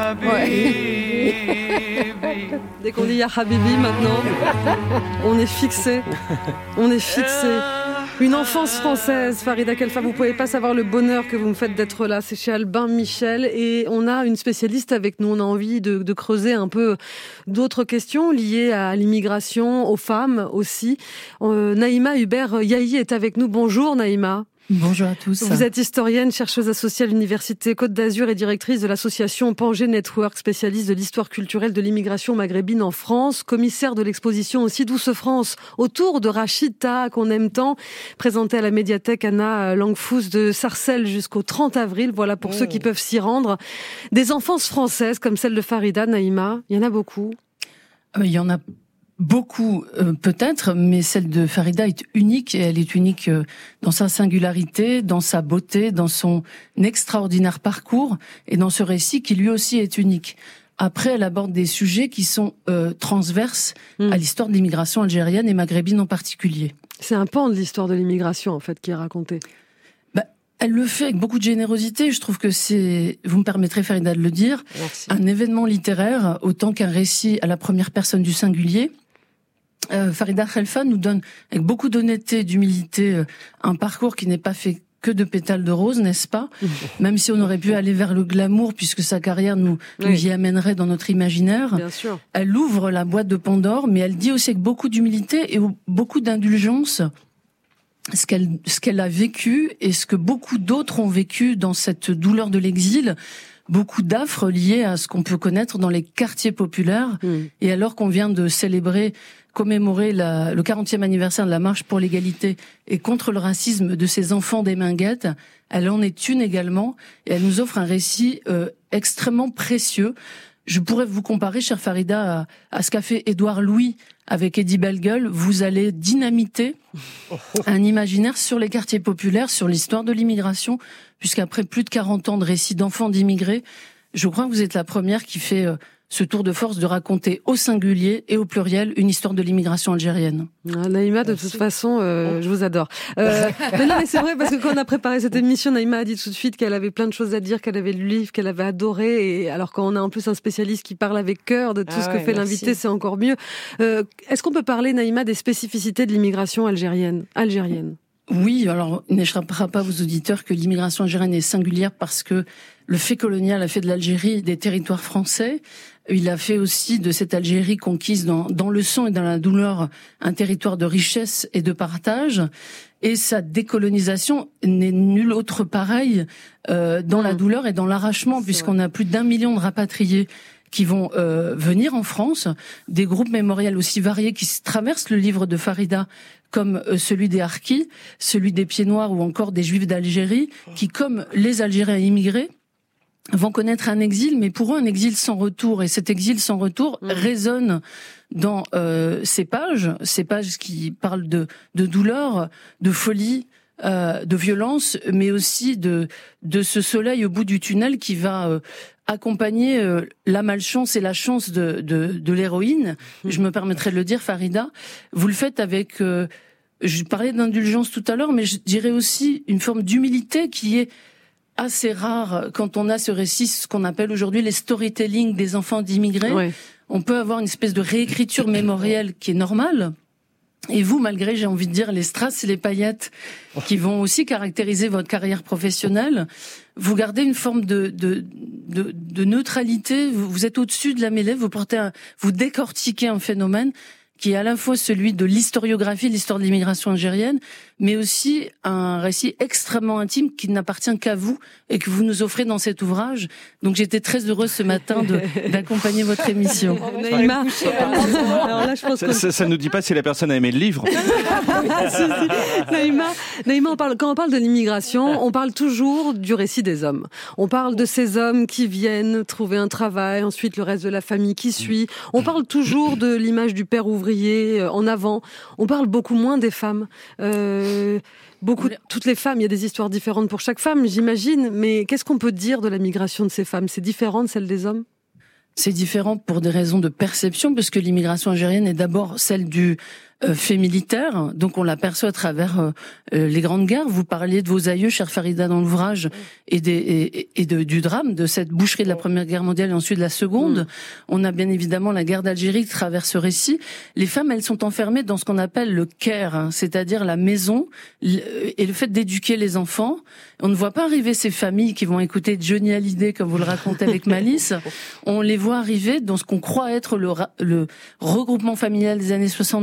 Dès qu'on dit Ya Habibi maintenant, on est fixé. On est fixé. Une enfance française, Farida Kelfa, vous pouvez pas savoir le bonheur que vous me faites d'être là. C'est chez Albin Michel et on a une spécialiste avec nous. On a envie de, de creuser un peu d'autres questions liées à l'immigration, aux femmes aussi. Euh, Naïma Hubert Yahi est avec nous. Bonjour Naïma. Bonjour à tous. Vous êtes historienne, chercheuse associée à l'Université Côte d'Azur et directrice de l'association Pangée Network, spécialiste de l'histoire culturelle de l'immigration maghrébine en France, commissaire de l'exposition aussi Douce France autour de Rachid Taha qu'on aime tant, présentée à la médiathèque Anna Langfous de Sarcelles jusqu'au trente avril. Voilà pour oh. ceux qui peuvent s'y rendre. Des enfances françaises comme celle de Farida, Naïma, il y en a beaucoup. Il y en a beaucoup, euh, peut-être, mais celle de Farida est unique, et elle est unique euh, dans sa singularité, dans sa beauté, dans son extraordinaire parcours, et dans ce récit qui lui aussi est unique. Après, elle aborde des sujets qui sont euh, transverses mmh. à l'histoire de l'immigration algérienne et maghrébine en particulier. C'est un pan de l'histoire de l'immigration, en fait, qui est raconté. Bah, elle le fait avec beaucoup de générosité. Je trouve que c'est, vous me permettrez, Farida, de le dire, Merci. un événement littéraire autant qu'un récit à la première personne du singulier. Euh, Farida Khelfa nous donne, avec beaucoup d'honnêteté et d'humilité, euh, un parcours qui n'est pas fait que de pétales de rose, n'est-ce pas? Même si on aurait pu aller vers le glamour, puisque sa carrière nous, oui. nous y amènerait dans notre imaginaire. Bien sûr. Elle ouvre la boîte de Pandore, mais elle dit aussi avec beaucoup d'humilité et beaucoup d'indulgence ce qu'elle, ce qu'elle a vécu et ce que beaucoup d'autres ont vécu dans cette douleur de l'exil. Beaucoup d'affres liées à ce qu'on peut connaître dans les quartiers populaires. Mmh. Et alors qu'on vient de célébrer, commémorer la, le quarantième anniversaire de la marche pour l'égalité et contre le racisme de ces enfants des Minguettes, elle en est une également. Et elle nous offre un récit euh, extrêmement précieux. Je pourrais vous comparer, chère Farida, à, à ce qu'a fait Édouard Louis avec Eddie Bellegueule. Vous allez dynamiter un imaginaire sur les quartiers populaires, sur l'histoire de l'immigration, puisqu'après plus de quarante ans de récits d'enfants d'immigrés, je crois que vous êtes la première qui fait euh, ce tour de force de raconter au singulier et au pluriel une histoire de l'immigration algérienne. Ah, Naïma, de Merci. toute façon, euh, je vous adore. Euh, mais non, mais c'est vrai, parce que quand on a préparé cette émission, Naïma a dit tout de suite qu'elle avait plein de choses à dire, qu'elle avait lu le livre, qu'elle avait adoré, et alors quand on a en plus un spécialiste qui parle avec cœur de tout ah ce que ouais, fait merci. l'invité, c'est encore mieux. Euh, est-ce qu'on peut parler, Naïma, des spécificités de l'immigration algérienne, algérienne ? Oui, alors il n'échappera pas aux auditeurs que l'immigration algérienne est singulière parce que le fait colonial a fait de l'Algérie des territoires français. Il a fait aussi de cette Algérie conquise dans, dans le sang et dans la douleur un territoire de richesse et de partage. Et sa décolonisation n'est nul autre pareil euh, dans mmh. la douleur et dans l'arrachement, C'est puisqu'on vrai. a plus d'un million de rapatriés qui vont euh, venir en France, des groupes mémoriels aussi variés qui traversent le livre de Farida, comme euh, celui des Harkis, celui des Pieds Noirs ou encore des Juifs d'Algérie, qui, comme les Algériens immigrés, vont connaître un exil, mais pour eux un exil sans retour. Et cet exil sans retour mmh. résonne dans euh, ces pages, ces pages qui parlent de, de douleur, de folie, euh, de violence, mais aussi de, de ce soleil au bout du tunnel qui va euh, accompagner euh, la malchance et la chance de, de, de l'héroïne. Mmh. Je me permettrai de le dire, Farida. Vous le faites avec... Euh, je parlais d'indulgence tout à l'heure, mais je dirais aussi une forme d'humilité qui est assez rare quand on a ce récit, ce qu'on appelle aujourd'hui les storytelling des enfants d'immigrés. Oui. On peut avoir une espèce de réécriture mémorielle qui est normale. Et vous, malgré, j'ai envie de dire, les strass et les paillettes qui vont aussi caractériser votre carrière professionnelle, vous gardez une forme de, de, de, de neutralité. Vous, vous êtes au-dessus de la mêlée, vous portez un, vous décortiquez un phénomène qui est à la fois celui de l'historiographie, de l'histoire de l'immigration algérienne, mais aussi un récit extrêmement intime qui n'appartient qu'à vous et que vous nous offrez dans cet ouvrage. Donc j'étais très heureuse ce matin de, d'accompagner votre émission. Naïma, alors là, je pense ça, que... ça, ça nous dit pas si la personne a aimé le livre. si, si. Naïma, Naïma, on parle, quand on parle de l'immigration, on parle toujours du récit des hommes. On parle de ces hommes qui viennent trouver un travail, ensuite le reste de la famille qui suit. On parle toujours de l'image du père ouvrier en avant. On parle beaucoup moins des femmes. Euh, beaucoup, toutes les femmes, il y a des histoires différentes pour chaque femme, j'imagine. Mais qu'est-ce qu'on peut dire de la migration de ces femmes ? C'est différent de celle des hommes ? C'est différent pour des raisons de perception, parce que l'immigration algérienne est d'abord celle du euh, fait militaire, donc on l'aperçoit à travers euh, les grandes guerres. Vous parliez de vos aïeux, chère Farida, dans l'ouvrage, et, des, et, et de, du drame de cette boucherie de la Première Guerre mondiale et ensuite de la Seconde. Mmh. On a bien évidemment la guerre d'Algérie qui traverse ce récit. Les femmes, elles sont enfermées dans ce qu'on appelle le care, hein, c'est-à-dire la maison et le fait d'éduquer les enfants. On ne voit pas arriver ces familles qui vont écouter Johnny Hallyday, comme vous le racontez avec malice. On les voit arriver dans ce qu'on croit être le, le regroupement familial des années soixante-dix,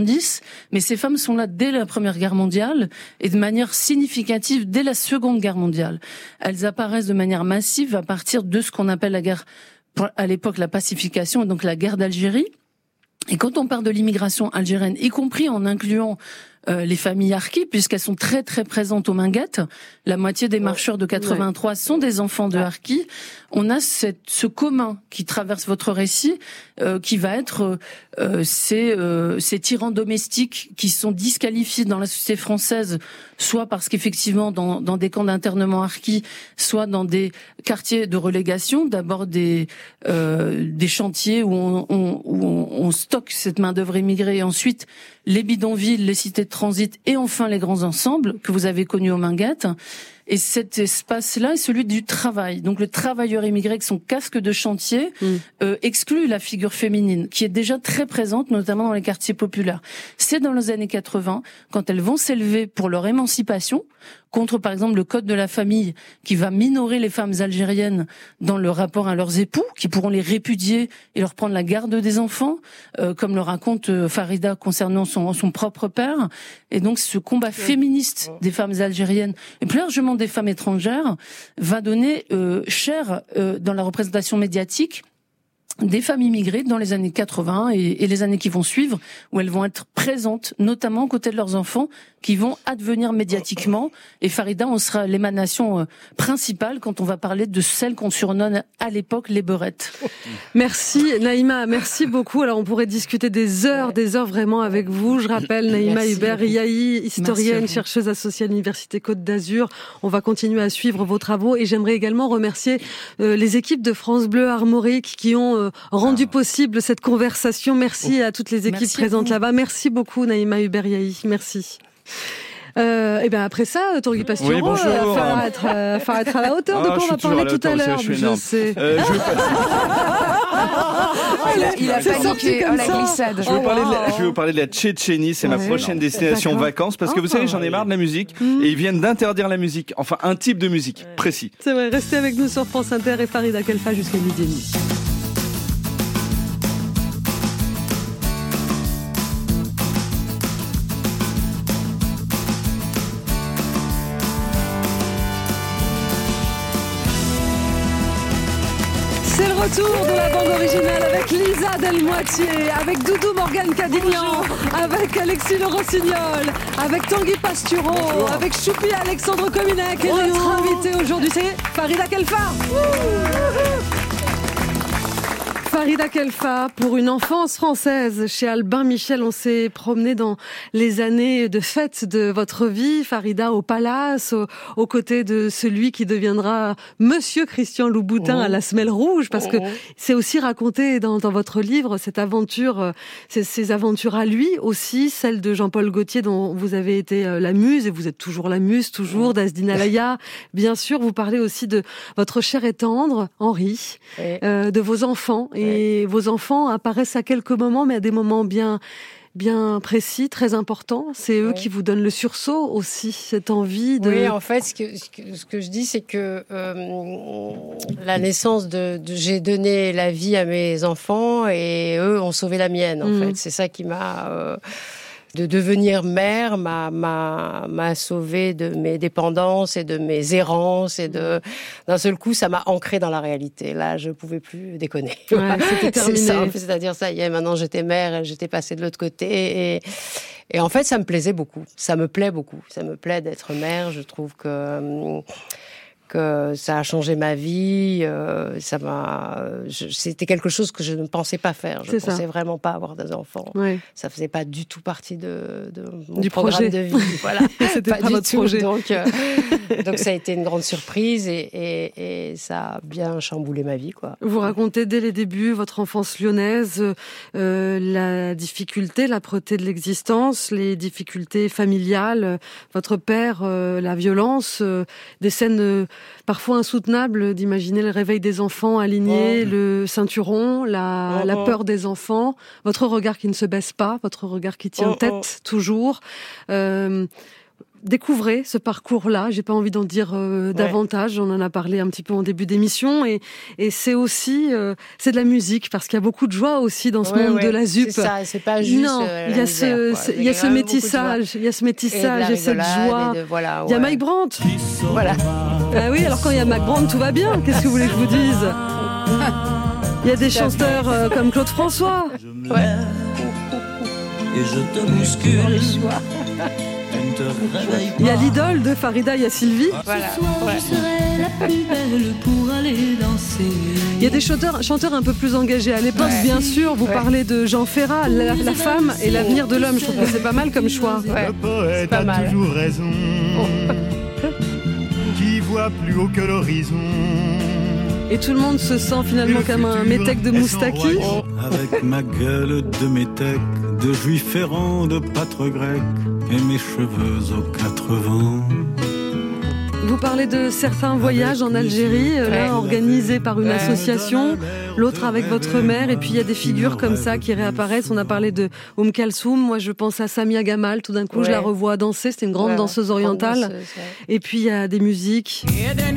Mais ces femmes sont là dès la Première Guerre mondiale et de manière significative dès la Seconde Guerre mondiale. Elles apparaissent de manière massive à partir de ce qu'on appelle la guerre, à l'époque la pacification, et donc la guerre d'Algérie. Et quand on parle de l'immigration algérienne, y compris en incluant euh, les familles harkis, puisqu'elles sont très très présentes au Minguette, la moitié des marcheurs de quatre-vingt-trois ouais. sont des enfants de harkis. On a cette, ce commun qui traverse votre récit, euh, qui va être euh, ces, euh, ces tyrans domestiques qui sont disqualifiés dans la société française, soit parce qu'effectivement dans, dans des camps d'internement harkis, soit dans des quartiers de relégation, d'abord des euh, des chantiers où on, on, où on, on stocke cette main d'œuvre immigrée, et ensuite les bidonvilles, les cités de transit, et enfin les grands ensembles que vous avez connus au Minguette. Et cet espace-là est celui du travail. Donc le travailleur immigré avec son casque de chantier mmh. euh, exclut la figure féminine, qui est déjà très présente, notamment dans les quartiers populaires. C'est dans les années quatre-vingts, quand elles vont s'élever pour leur émancipation, contre par exemple le code de la famille, qui va minorer les femmes algériennes dans le rapport à leurs époux, qui pourront les répudier et leur prendre la garde des enfants, euh, comme le raconte euh, Farida concernant son, son propre père. Et donc ce combat féministe des femmes algériennes, et plus largement des femmes étrangères, va donner euh, chair euh, dans la représentation médiatique des femmes immigrées dans les années quatre-vingts et, et les années qui vont suivre, où elles vont être présentes, notamment aux côtés de leurs enfants, qui vont advenir médiatiquement. Et Farida, on sera l'émanation euh, principale quand on va parler de celles qu'on surnomme à l'époque les beurettes. Merci Naïma, merci beaucoup. Alors on pourrait discuter des heures, des heures vraiment avec vous. Je rappelle Naïma Hubert-Riahi, historienne, chercheuse associée à l'Université Côte d'Azur. On va continuer à suivre vos travaux et j'aimerais également remercier euh, les équipes de France Bleu Armorique qui ont euh, rendu possible cette conversation. Merci à toutes les équipes merci présentes là-bas. Merci beaucoup Naïma Hubert-Riahi. Merci. Euh, et ben après ça, Tanguy Pastureau, oui, bonjour. euh, va être, euh, va être à la hauteur de ah, quoi on va parler tout à l'heure. Je, je sais. Euh, je il a, il a paniqué, oh, la glissade. Je vais, vous parler de la, je vais vous parler de la Tchétchénie, c'est ouais, ma prochaine destination d'accord. vacances, parce que vous savez, j'en ai marre de la musique, mmh. et ils viennent d'interdire la musique, enfin un type de musique ouais. précis. C'est vrai, restez avec nous sur France Inter et Farida Khelfa jusqu'à midi et demi. C'est le retour de la bande originale avec Lisa Delmoitier, avec Doudou Morgane Cadignan, avec Alexis Le Rossignol, avec Tanguy Pastureau, bonjour. Avec Choupi Alexandre Cominec et bonjour. Notre invité aujourd'hui c'est Farida Khelfa. Farida Khelfa, pour une enfance française, chez Albin Michel, on s'est promené dans les années de fête de votre vie, Farida, au Palace, au, aux côtés de celui qui deviendra Monsieur Christian Louboutin oh. à la Semelle Rouge, parce oh. que c'est aussi raconté dans, dans votre livre, cette aventure, ces, ces aventures à lui aussi, celle de Jean-Paul Gaultier dont vous avez été la muse, et vous êtes toujours la muse, toujours, oh. d'Asdine Alaya. Bien sûr, vous parlez aussi de votre cher et tendre, Henri, oui. euh, de vos enfants, et Et vos enfants apparaissent à quelques moments, mais à des moments bien, bien précis, très importants. C'est eux oui. qui vous donnent le sursaut aussi, cette envie de... Oui, en fait, ce que, ce que, ce que je dis, c'est que euh, la naissance de, de... J'ai donné la vie à mes enfants et eux ont sauvé la mienne, en mmh. fait. C'est ça qui m'a... Euh, de devenir mère m'a m'a m'a sauvée de mes dépendances et de mes errances et de d'un seul coup ça m'a ancrée dans la réalité. Là, je pouvais plus déconner. Ouais, c'était terminé. C'est ça, c'est-à-dire ça y est, maintenant j'étais mère et j'étais passée de l'autre côté et et en fait ça me plaisait beaucoup. Ça me plaît beaucoup. Ça me plaît d'être mère, je trouve que que ça a changé ma vie, euh, ça m'a, je, c'était quelque chose que je ne pensais pas faire. Je ne pensais vraiment pas avoir des enfants. Oui. Ça faisait pas du tout partie de, de mon du programme projet de vie. Voilà, c'était pas, pas du votre tout. projet. Donc, euh, donc ça a été une grande surprise et, et, et ça a bien chamboulé ma vie, quoi. Vous racontez dès les débuts votre enfance lyonnaise, euh, la difficulté, l'âpreté de l'existence, les difficultés familiales, votre père, euh, la violence, euh, des scènes euh, parfois insoutenable d'imaginer le réveil des enfants alignés, oh. le ceinturon, la, oh. la peur des enfants, votre regard qui ne se baisse pas, votre regard qui tient oh. tête toujours. Euh, Découvrez ce parcours-là. J'ai pas envie d'en dire euh, ouais. davantage. On en a parlé un petit peu en début d'émission, et, et c'est aussi euh, c'est de la musique parce qu'il y a beaucoup de joie aussi dans ce ouais, monde ouais. de la zup. C'est ça, c'est pas juste. Non, euh, il y a ce, misère, il y a ce métissage, il y a ce métissage et, et cette joie. De, voilà, ouais. Il y a Mike Brandt. Voilà. Ah oui, alors quand il y a Mike Brandt, tout va bien. Qu'est-ce que vous voulez que je vous dise? Il y a des chanteurs euh, comme Claude François. Ouais. Et je te bouscule. Il y a l'idole de Farida, il y a Sylvie. Voilà. Ce soir, ouais. je serai la plus belle pour aller danser. Il y a des chanteurs, chanteurs un peu plus engagés à l'époque, ouais. bien sûr. Vous ouais. parlez de Jean Ferrat, la, la femme et l'avenir de l'homme. Je trouve que c'est pas mal comme choix. Ouais. Le poète a mal. toujours raison, qui voit plus haut que l'horizon. Et tout le monde se sent finalement comme un métèque de Moustaki. Avec ma gueule de métèque, de juif errant, de pâtre grec, et mes cheveux aux quatre vents. Vous parlez de certains voyages en Algérie, ouais. là organisés par une ouais. association, l'autre avec votre mère, et puis il y a des figures comme ça qui réapparaissent. On a parlé de Oum Kalsoum, moi je pense à Samia Gamal, tout d'un coup ouais. je la revois danser, c'était une grande ouais, danseuse orientale. Danseuse, ouais. Et puis il y a des musiques.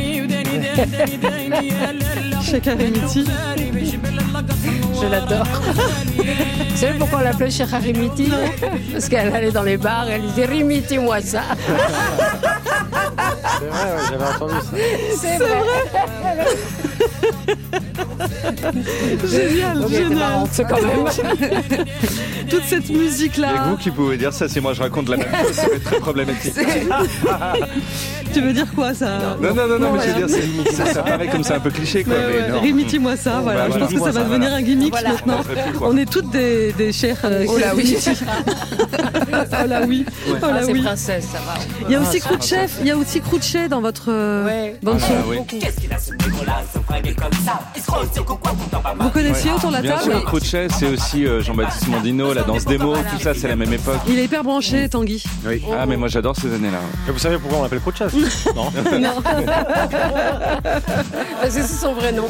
Cheikh Harimiti. Je l'adore. Vous savez pourquoi on l'appelait Cheikh Harimiti? Parce qu'elle allait dans les bars et elle disait Rimiti-moi ça. C'est vrai, ouais, j'avais entendu ça. C'est vrai. Génial, donc, génial. Marrante, quand même. Toute cette musique-là. Et vous qui pouvez dire ça, c'est moi, je raconte la même chose, c'est très problématique. Tu veux dire quoi, ça? Non, non, non, non, mais je veux dire, c'est, ça, ça paraît comme ça un peu cliché, quoi. Mais, mais ouais, Rimiti-moi ça, voilà. Bah, je pense que ça va devenir un gimmick voilà. maintenant. Plus, on est toutes des, des chers. Euh, oh là oui. Oh là oui. Ouais. Oh là ah, oui. Princesse, ça va. Il y a aussi Khrouchtchev, il y a aussi Khrouchtchev dans votre ouais. bande son. Ah, oui. Vous connaissiez ouais. autour de la Bien table? Bien sûr, Khrouchtchev, c'est aussi euh, Jean-Baptiste Mondino, la danse des mots, tout ça, c'est la même époque. Il est hyper branché, Tanguy. Oui. Ah, mais moi j'adore ces années-là. Et vous savez pourquoi on l'appelle Khrouchtchev? Non. Non. Parce que c'est son vrai nom.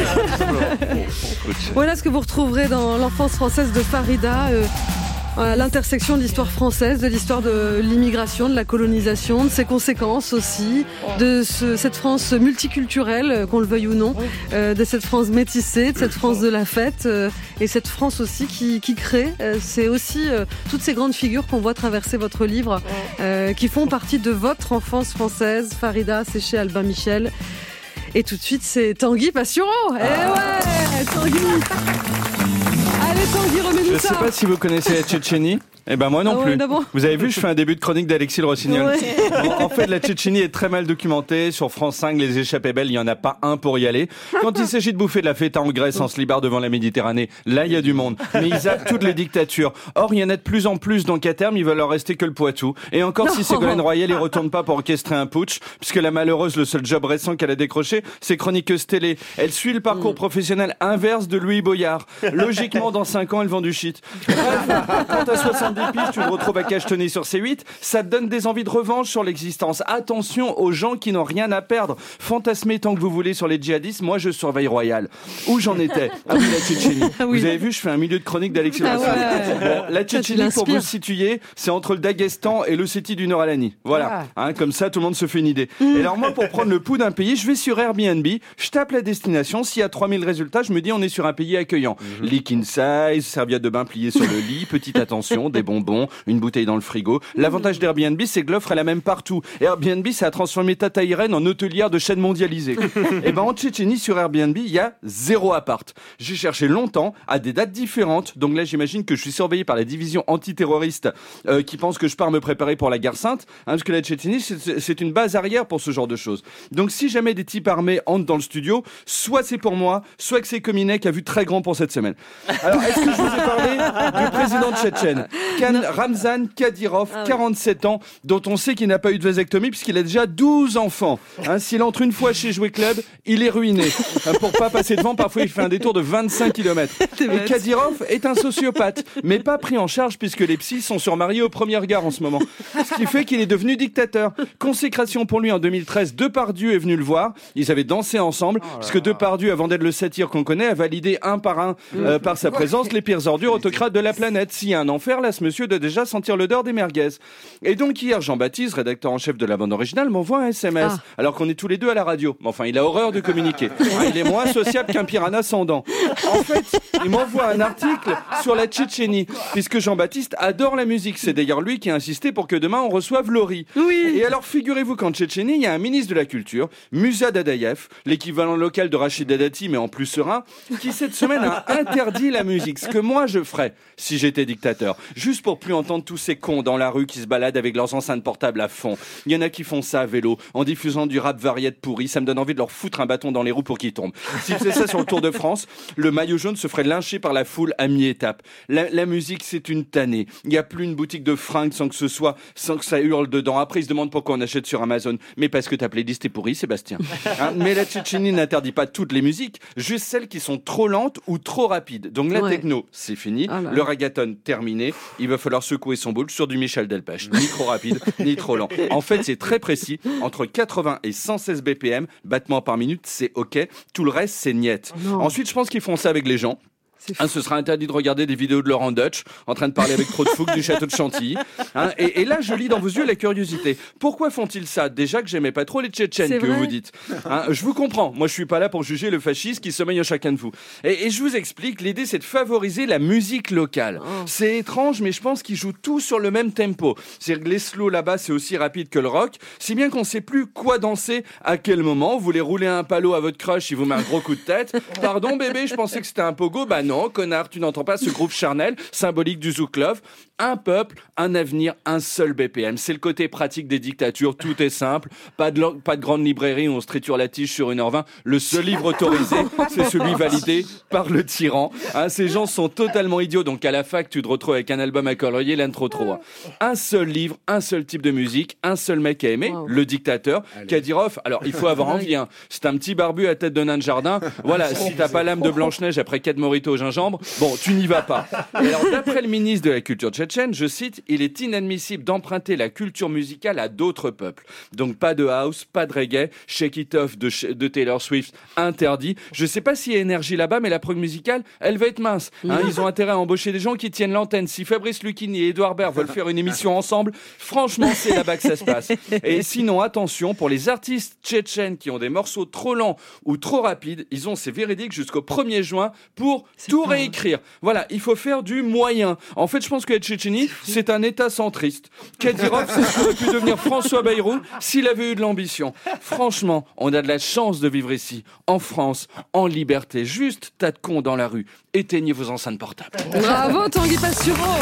Voilà ce que vous retrouverez dans l'enfance française de Farida. Euh, à l'intersection de l'histoire française, de l'histoire de l'immigration, de la colonisation, de ses conséquences aussi, de ce, cette France multiculturelle, qu'on le veuille ou non, euh, de cette France métissée, de cette France de la fête, euh, et cette France aussi qui, qui crée. Euh, c'est aussi euh, toutes ces grandes figures qu'on voit traverser votre livre, euh, qui font partie de votre enfance française. Farida, c'est chez Albin Michel. Et tout de suite, c'est Tanguy Pastureau. Eh ouais, Tanguy. Allez Tanguy, remets-nous ça. Je sais pas si vous connaissez la Tchétchénie. Eh ben moi non ah ouais, plus. Vous avez vu, je fais un début de chronique d'Alexis Le Rossignol. Ouais. En, en fait, la Tchétchénie est très mal documentée. Sur France cinq, les échappées belles, il y en a pas un pour y aller. Quand il s'agit de bouffer de la feta en Grèce, en slibard devant la Méditerranée, là, il y a du monde. Mais ils zappent toutes les dictatures. Or, il y en a de plus en plus, donc à terme, il va leur rester que le Poitou. Et encore non. si Ségolène Royal y retourne pas pour orchestrer un putsch, puisque la malheureuse, le seul job récent qu'elle a décroché, c'est chroniqueuse télé. Elle suit le parcours mmh. professionnel inverse de Louis Boyard. Logiquement, dans cinq ans, elle vend du shit. Bref, quand t'as soixante-dix piges, tu te retrouves à cachetonner sur C huit, ça te donne des envies de revanche sur l'existence. Attention aux gens qui n'ont rien à perdre. Fantasmez tant que vous voulez sur les djihadistes, moi je surveille Royal. Où j'en étais? Ah oui, la Tchétchénie. Ah oui. Vous avez vu, je fais un milieu de chronique d'Alexis ah ouais. bon, La Tchétchénie, pour vous situer, c'est entre le Daghestan et l'Ossétie du Nord-Alanie. Voilà, ah. hein, comme ça tout le monde se fait une idée. Mmh. Et alors moi, pour prendre le pouls d'un pays, je vais sur Airbnb, je tape la destination, s'il y a trois mille résultats, je me dis on est sur un pays accueillant. Mmh. Lit king size, serviette de bain pliée sur le lit, petite attention, des bonbons, une bouteille dans le frigo. L'avantage d'Airbnb, c'est que l'offre est la même partout. Airbnb, ça a transformé Tata Irène en hôtelière de chaîne mondialisée. Et ben en Tchétchénie, sur Airbnb, il y a zéro appart. J'ai cherché longtemps, à des dates différentes. Donc là, j'imagine que je suis surveillé par la division antiterroriste euh, qui pense que je pars me préparer pour la guerre sainte. Hein, parce que la Tchétchénie, c'est, c'est une base arrière pour ce genre de choses. Donc si jamais des types armés entrent dans le studio, soit c'est pour moi, soit que c'est Cominet qui a vu très grand pour cette semaine. Alors, est-ce que je vous ai parlé du président tchétchène Kan Ramzan Kadyrov, ah oui. quarante-sept ans, dont on sait qu'il n'a pas eu de vasectomie puisqu'il a déjà douze enfants. Hein, s'il entre une fois chez Jouet Club, il est ruiné. Hein, pour pas passer devant, parfois il fait un détour de vingt-cinq kilomètres. Et Kadyrov est un sociopathe, mais pas pris en charge puisque les psys sont surmariés au premier regard en ce moment. Ce qui fait qu'il est devenu dictateur. Consécration pour lui en deux mille treize, Depardieu est venu le voir. Ils avaient dansé ensemble, oh puisque Depardieu, avant d'être le satire qu'on connaît, a validé un par un, euh, par sa présence, les pires ordures autocrates de la planète. S'il y a un enfer, la semaine ce monsieur doit déjà sentir l'odeur des merguez. Et donc hier, Jean-Baptiste, rédacteur en chef de la bande originale, m'envoie un S M S, ah. alors qu'on est tous les deux à la radio. Enfin, il a horreur de communiquer. Hein, il est moins sociable qu'un piranha sans dents. En fait, il m'envoie un article sur la Tchétchénie, puisque Jean-Baptiste adore la musique. C'est d'ailleurs lui qui a insisté pour que demain on reçoive Laurie. Oui. Et alors, figurez-vous qu'en Tchétchénie, il y a un ministre de la Culture, Musa Dadaïev, l'équivalent local de Rachid Dati, mais en plus serein, qui cette semaine a interdit la musique. Ce que moi je ferais si j'étais dictateur. Juste pour plus entendre tous ces cons dans la rue qui se baladent avec leurs enceintes portables à fond. Il y en a qui font ça à vélo, en diffusant du rap variette pourri. Ça me donne envie de leur foutre un bâton dans les roues pour qu'ils tombent. S'ils faisaient ça sur le Tour de France, le maillot jaune se ferait lyncher par la foule à mi-étape. La, la musique, c'est une tannée. Il n'y a plus une boutique de fringues sans que ce soit, sans que ça hurle dedans. Après, ils se demandent pourquoi on achète sur Amazon. Mais parce que ta playlist est pourrie, Sébastien. Hein, mais la Tchétchénie n'interdit pas toutes les musiques, juste celles qui sont trop lentes ou trop rapides. Donc la ouais. techno, c'est fini. Ah le reggaeton, terminé. Il va falloir secouer son boule sur du Michel Delpech. Ni trop rapide, ni trop lent. En fait, c'est très précis. Entre quatre-vingts et cent seize B P M, battements par minute, c'est OK. Tout le reste, c'est niette. Oh Ensuite, je pense qu'ils font ça avec les gens. Hein, ce sera interdit de regarder des vidéos de Laurent Dutch en train de parler avec trop de fougue du château de Chantilly. Hein, et, et là, je lis dans vos yeux la curiosité. Pourquoi font-ils ça? Déjà que j'aimais pas trop les Tchétchènes, c'est que vrai. Vous dites. Hein, je vous comprends. Moi, je suis pas là pour juger le fascisme qui sommeille en chacun de vous. Et, et je vous explique. L'idée, c'est de favoriser la musique locale. Oh. C'est étrange, mais je pense qu'ils jouent tous sur le même tempo. C'est-à-dire que les slows là-bas, c'est aussi rapide que le rock. Si bien qu'on sait plus quoi danser à quel moment. Vous voulez rouler un palo à votre crush, il vous met un gros coup de tête. Pardon, bébé, je pensais que c'était un pogo. Bah non. Non, connard, tu n'entends pas ce groupe charnel, symbolique du Zouk Love. Un peuple, un avenir, un seul B P M. C'est le côté pratique des dictatures, tout est simple. Pas de, lo- pas de grande librairie où on se triture la tige sur une heure vingt. Le seul livre autorisé, c'est celui validé par le tyran. Hein, ces gens sont totalement idiots, donc à la fac, tu te retrouves avec un album à colorier, l'un trop trop. Hein. Un seul livre, un seul type de musique, un seul mec à aimer, wow. le dictateur, Allez. Kadyrov. Alors, il faut avoir envie, hein. C'est un petit barbu à tête de nain de jardin. Voilà, si t'as pas l'âme de Blanche-Neige après quatre mojitos gingembre, bon, tu n'y vas pas. Et alors, d'après le ministre de la Culture tchétchène, je cite, il est inadmissible d'emprunter la culture musicale à d'autres peuples. Donc, pas de house, pas de reggae, Shake It Off de, de Taylor Swift, interdit. Je sais pas s'il y a énergie là-bas, mais la prog musicale, elle va être mince. Hein, ils ont intérêt à embaucher des gens qui tiennent l'antenne. Si Fabrice Lucchini et Edouard Baird veulent faire une émission ensemble, franchement, c'est là-bas que ça se passe. Et sinon, attention, pour les artistes tchétchènes qui ont des morceaux trop lents ou trop rapides, ils ont, c'est véridique, jusqu'au premier juin pour c'est tout pas... réécrire. Voilà, il faut faire du moyen. En fait, je pense que la Tchétchénie, c'est un État centriste. Kadyrov, c'est ce qu'aurait pu devenir François Bayrou s'il avait eu de l'ambition. Franchement, on a de la chance de vivre ici, en France, en liberté. Juste tas de cons dans la rue. Éteignez vos enceintes portables. Bravo, Tanguy Pastureau.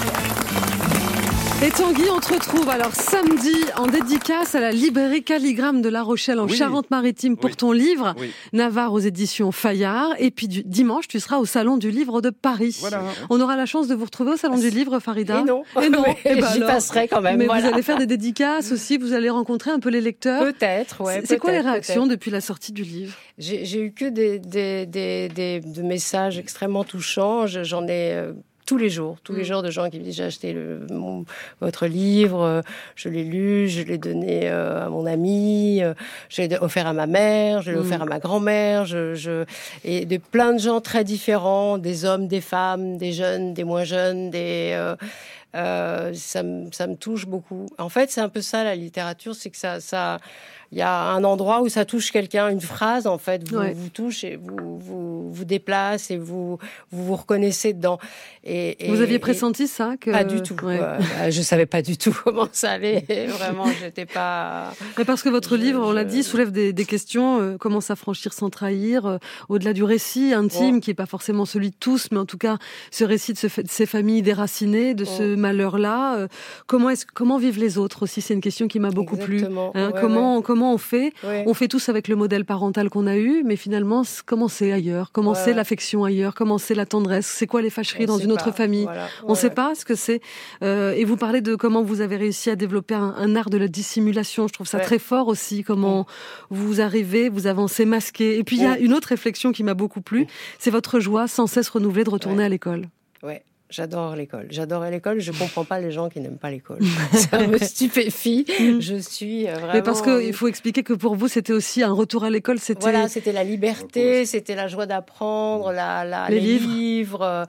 Et Tanguy, on te retrouve alors samedi en dédicace à la librairie Calligramme de La Rochelle en oui. Charente-Maritime pour oui. ton livre oui. Navarre aux éditions Fayard. Et puis du, dimanche, tu seras au Salon du Livre de Paris. Voilà. On aura la chance de vous retrouver au Salon du Livre, Farida. Et non. Et non. Et ben j'y alors. passerai quand même. Mais voilà. vous allez faire des dédicaces aussi, vous allez rencontrer un peu les lecteurs. Peut-être, ouais. C'est, c'est quoi les réactions peut-être. Depuis la sortie du livre? J'ai, j'ai eu que des, des, des, des, des messages extrêmement touchants. J'en ai... Euh, tous les jours, tous les jours de gens qui me disent j'ai acheté le, mon, votre livre, euh, je l'ai lu, je l'ai donné euh, à mon ami, euh, je l'ai offert à ma mère, je l'ai mmh. offert à ma grand-mère, je, je, et de plein de gens très différents, des hommes, des femmes, des jeunes, des moins jeunes, des... Euh, euh, ça, me, ça me touche beaucoup. En fait, c'est un peu ça la littérature, c'est que ça... ça il y a un endroit où ça touche quelqu'un, une phrase en fait, vous, ouais. vous touche et vous, vous vous déplace et vous vous, vous reconnaissez dedans. Et, et, vous aviez pressenti et... ça que... Pas du tout. Ouais. Euh, je savais pas du tout comment ça allait. Vraiment, j'étais pas... Mais parce que votre je, livre, on je... l'a dit, soulève des, des questions, euh, comment s'affranchir sans trahir, euh, au-delà du récit intime, oh. qui est pas forcément celui de tous, mais en tout cas, ce récit de, ce, de ces familles déracinées, de oh. ce malheur-là. Euh, comment, est-ce, comment vivent les autres aussi? C'est une question qui m'a beaucoup Exactement. plu. Hein, ouais, comment, ouais. comment Comment on fait ouais. On fait tous avec le modèle parental qu'on a eu, mais finalement, comment c'est ailleurs? Comment ouais, c'est ouais. l'affection ailleurs? Comment c'est la tendresse? C'est quoi les fâcheries on dans une autre pas. famille? Voilà. Ouais, on ne sait ouais. pas ce que c'est. Euh, et vous parlez de comment vous avez réussi à développer un, un art de la dissimulation. Je trouve ça ouais. très fort aussi, comment mmh. vous arrivez, vous avancez masqué. Et puis, il mmh. y a une autre réflexion qui m'a beaucoup plu, mmh. c'est votre joie sans cesse renouvelée de retourner ouais. à l'école. Ouais. J'adore l'école. J'adore l'école. Je comprends pas les gens qui n'aiment pas l'école. Ça me stupéfie. Je suis vraiment... Mais parce qu'il faut expliquer que pour vous, c'était aussi un retour à l'école. C'était... Voilà, c'était la liberté, c'était la joie d'apprendre, la, la, les, les livres. livres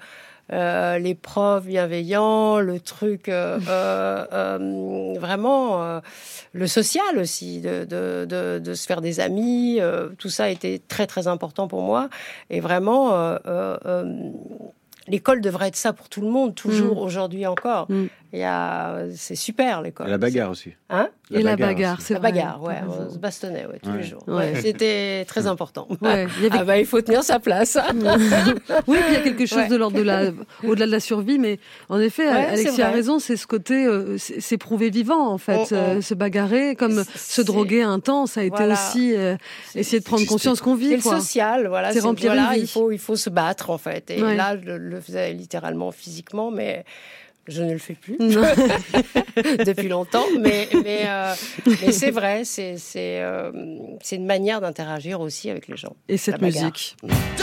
euh, les profs bienveillants, le truc euh, euh, euh, vraiment euh, le social aussi, de, de, de, de se faire des amis, euh, tout ça a été très très important pour moi et vraiment euh, euh, euh, l'école devrait être ça pour tout le monde, toujours, mmh. aujourd'hui encore. Mmh. Il y a, c'est super l'école. Et la bagarre aussi. Hein Et la bagarre, c'est la vrai. bagarre, ouais, on se bastonnait, ouais, tous ouais. les jours. Ouais. Ouais, c'était très important. Ouais, il y avait... Ah bah il faut tenir sa place. Oui, il y a quelque chose ouais. de l'ordre de la, au-delà de la survie, mais en effet, ouais, Alexis a raison, c'est ce côté, euh, c'est, c'est prouver vivant en fait, oh, oh. Euh, se bagarrer, comme c'est... se droguer un temps, ça a été voilà. aussi euh, essayer de prendre conscience qu'on vit. C'est quoi. le social, voilà. C'est, c'est remplir voilà, une vie. Il faut, il faut se battre en fait. Et ouais. là, je le faisais littéralement, physiquement, mais. Je ne le fais plus depuis longtemps, mais, mais, euh, mais c'est vrai, c'est, c'est, euh, c'est une manière d'interagir aussi avec les gens. Et cette musique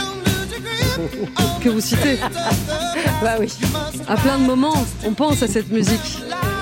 que vous citez, bah oui. À plein de moments, on pense à cette musique.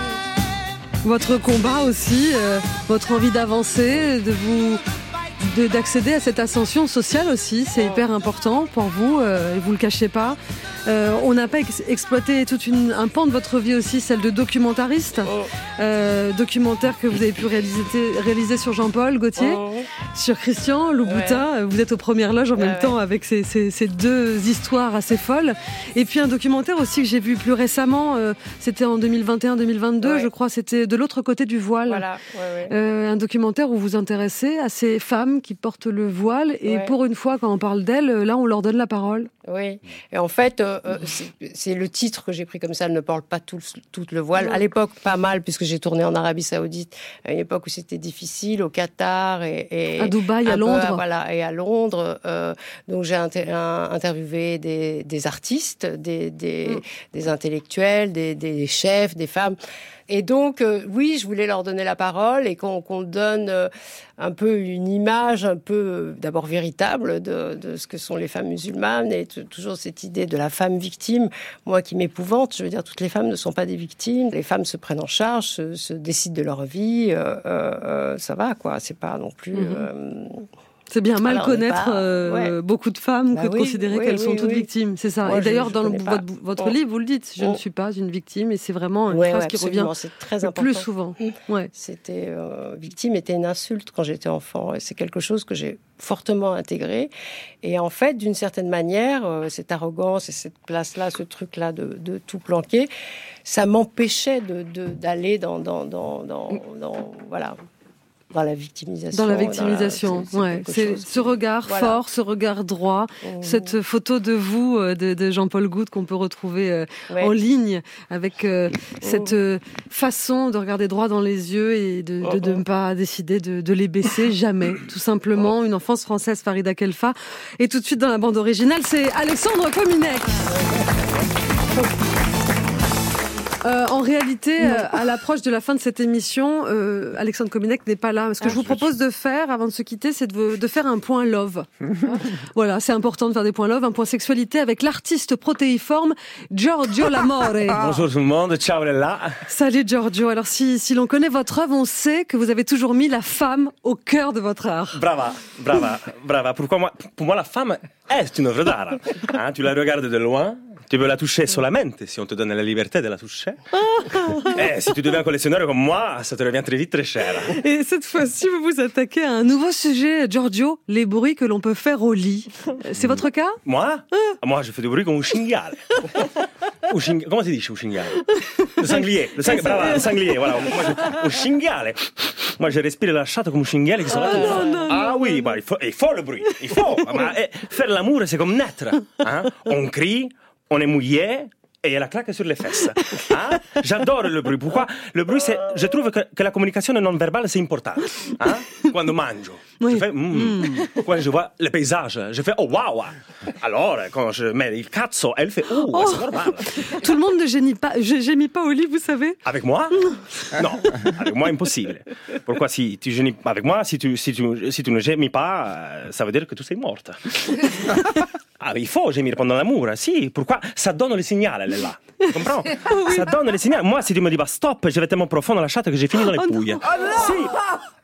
Votre combat aussi, euh, votre envie d'avancer, de vous... De, d'accéder à cette ascension sociale aussi, c'est hyper important pour vous, euh, et vous le cachez pas. Euh, on n'a pas ex- exploité toute une, un pan de votre vie aussi, celle de documentariste, oh. euh, documentaire que vous avez pu réaliser, réaliser sur Jean-Paul Gaultier, oh. sur Christian Louboutin. Ouais. Vous êtes aux premières loges en ouais, même ouais. temps avec ces, ces, ces deux histoires assez folles. Et puis un documentaire aussi que j'ai vu plus récemment, euh, c'était en deux mille vingt et un deux mille vingt-deux, ouais. je crois, c'était De l'autre côté du voile. Voilà. Ouais, ouais. Euh, un documentaire où vous vous intéressez à ces femmes qui portent le voile et ouais. pour une fois quand on parle d'elles, là on leur donne la parole. Oui, et en fait euh, c'est, c'est le titre que j'ai pris comme ça, Elle ne porte pas tout, tout le voile. À l'époque pas mal puisque j'ai tourné en Arabie Saoudite, à une époque où c'était difficile, au Qatar et, et à Dubaï, à Londres. Peu, voilà, et à Londres. Euh, donc j'ai inter- un, interviewé des, des artistes, des, des, mm. des intellectuels, des, des chefs, des femmes. Et donc, euh, oui, je voulais leur donner la parole et qu'on, qu'on donne euh, un peu une image un peu, euh, d'abord véritable de, de ce que sont les femmes musulmanes et t- toujours cette idée de la femme victime, moi qui m'épouvante. Je veux dire, toutes les femmes ne sont pas des victimes. Les femmes se prennent en charge, se, se décident de leur vie. Euh, euh, ça va, quoi. C'est pas non plus... Mm-hmm. Euh, C'est bien mal Alors, connaître pas... euh, ouais. beaucoup de femmes bah que de oui, considérer oui, qu'elles oui, sont toutes oui. victimes. C'est ça. Moi, et d'ailleurs, je, dans je le, votre, votre oh. livre, vous le dites, je oh. ne suis pas une victime. Et c'est vraiment une ouais, phrase ouais, qui revient c'est très le important. plus souvent. Ouais. C'était, euh, victime était une insulte quand j'étais enfant. Et c'est quelque chose que j'ai fortement intégré. Et en fait, d'une certaine manière, euh, cette arrogance et cette place-là, ce truc-là de, de tout planquer, ça m'empêchait de, de, d'aller dans, dans, dans, dans, dans voilà... Dans la victimisation. Dans la victimisation, la, c'est, c'est ouais. C'est ce regard voilà. fort, ce regard droit, mmh. cette photo de vous, de, de Jean-Paul Goude qu'on peut retrouver euh, ouais. en ligne, avec euh, mmh. cette euh, façon de regarder droit dans les yeux et de, de, de ne pas décider de, de les baisser, jamais. Tout simplement, une enfance française, Farida Khelfa. Et tout de suite dans la bande originale, c'est Alexandre Kominec. Euh, en réalité, euh, à l'approche de la fin de cette émission, euh, Alexandre Kominec n'est pas là. Ce que ah, je vous propose de faire, avant de se quitter, c'est de, de faire un point love. Voilà, c'est important de faire des points love, un point sexualité avec l'artiste protéiforme Giorgio Lamore. Bonjour tout le monde, ciao Lella. Salut Giorgio. Alors si, si l'on connaît votre œuvre, on sait que vous avez toujours mis la femme au cœur de votre art. Brava, brava, brava. Pourquoi moi, pour moi, la femme est une œuvre d'art. Hein, tu la regardes de loin. Tu peux la toucher solamente si on te donne la liberté de la toucher. Et si tu deviens collectionneur comme moi, ça te revient très vite très cher. Et cette fois-ci, vous vous attaquez à un nouveau sujet, Giorgio, les bruits que l'on peut faire au lit. C'est votre cas ? Moi ? Moi, je fais du bruit comme un cinghiale. Un cing... Comment si dice un cinghiale ? Le sanglier. Le, sang... Brava, le sanglier, voilà. Moi, je... Un cinghiale. Moi, je respire la chatte comme un cinghiale qui se oh, non, non, Ah oui, bah, il, faut... il faut le bruit. Il faut. Ma... Faire l'amour, c'est comme naître. Hein? On crie. On est mouillé et il y a la claque sur les fesses. Hein? J'adore le bruit. Pourquoi? Le bruit, c'est, je trouve que, que la communication non verbale, c'est important. Hein? Quand je mange, oui. je fais mm. Mm. Quand je vois le paysage, je fais oh wow. Alors, quand je mets il cazzo, elle fait oh, oh. C'est normal. Tout le monde ne gémit pas, je gémis pas au lit, vous savez? Avec moi? Non, avec moi, impossible. Pourquoi si tu gémis avec moi, si tu, si tu, si tu ne gémis pas, ça veut dire que tu sei morte. Ah, il faut gémir pendant l'amour, si. Pourquoi? Ça donne le signal, elle est là. Tu comprends? Oui. Ça donne le signal. Moi, si tu me dis bah stop, je vais tellement profond dans la chatte que j'ai fini dans les oh pouilles. Oh si.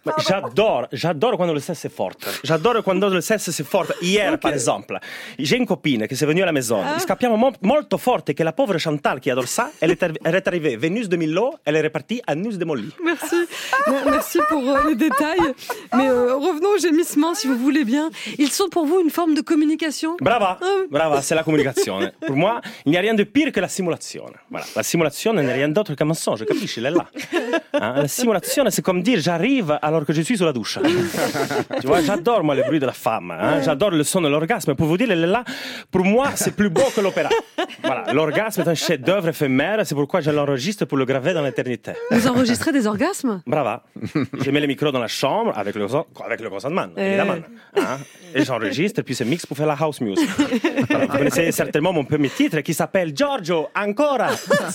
Ma J'adore, j'adore quando le sesso è forte. J'adore quando le sesso è forte. Hier, okay. par exemple, j'ai une copine qui s'est venue à la maison. Ah. Scappiamo mo- molto forte que la pauvre Chantal qui adore ça, elle est, arri- elle est arrivée Vénus de Milo, elle est repartie à Nus de Molly. Merci, merci pour euh, les détails. Mais euh, revenons au gémissement, si vous voulez bien. Ils sont pour vous une forme de communication? Brava, brava, c'est la communication. Pour moi, il n'y a rien de pire que la simulazione. Voilà, la simulazione n'est rien d'autre qu'un mensonge, capisci? Elle est là. Hein? La simulazione, c'est comme dire j'arrive alors que je suis sous la douche. Tu vois, j'adore moi le bruit de la femme. Hein? J'adore le son de l'orgasme. Pour vous dire, elle est là. Pour moi, c'est plus beau que l'opéra. Voilà, l'orgasme est un chef-d'œuvre éphémère. C'est pourquoi je l'enregistre pour le graver dans l'éternité. Vous enregistrez des orgasmes? Brava. Je mets le micro dans la chambre avec le, avec le consentement, évidemment. Hein? Et j'enregistre, puis c'est mix pour faire la house music. Alors, vous connaissez certainement mon premier titre qui s'appelle Giorgio, ancora.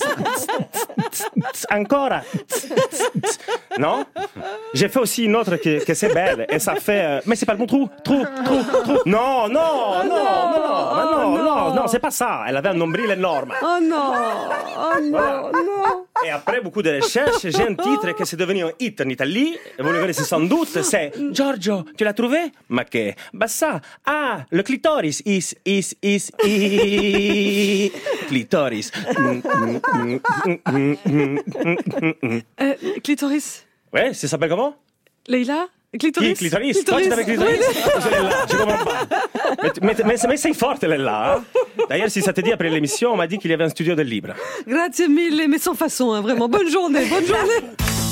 Ancora. Non? J'ai fait aussi une autre que, que c'est belle et ça fait. Euh, mais c'est pas le bon trou, trou, trou, trou. Non, non, non, non, non, non, non, non, non, c'est pas ça. Elle avait un nombril énorme. Oh non, oh non, voilà. Non. Et après beaucoup de recherches, j'ai un titre qui c'est devenu un hit en Italie. Vous le connaissez sans doute, c'est Giorgio, tu l'as trouvé? Ma che? Bah ça, ah, le clitoris, is, is, is, is, clitoris. euh, clitoris. Ouais, ça s'appelle comment? Leïla? Clitoris. Qui, clitoris? Clitoris. Toi, tu t'avais clitoris? Je l'ai là, je comprends pas. Mais, mais, mais, mais sei forte, elle est là. Hein? D'ailleurs, si ça te dit, après l'émission, on m'a dit qu'il y avait un studio de libre. Grazie mille, mais sans façon, hein, vraiment. Bonne journée, bonne journée.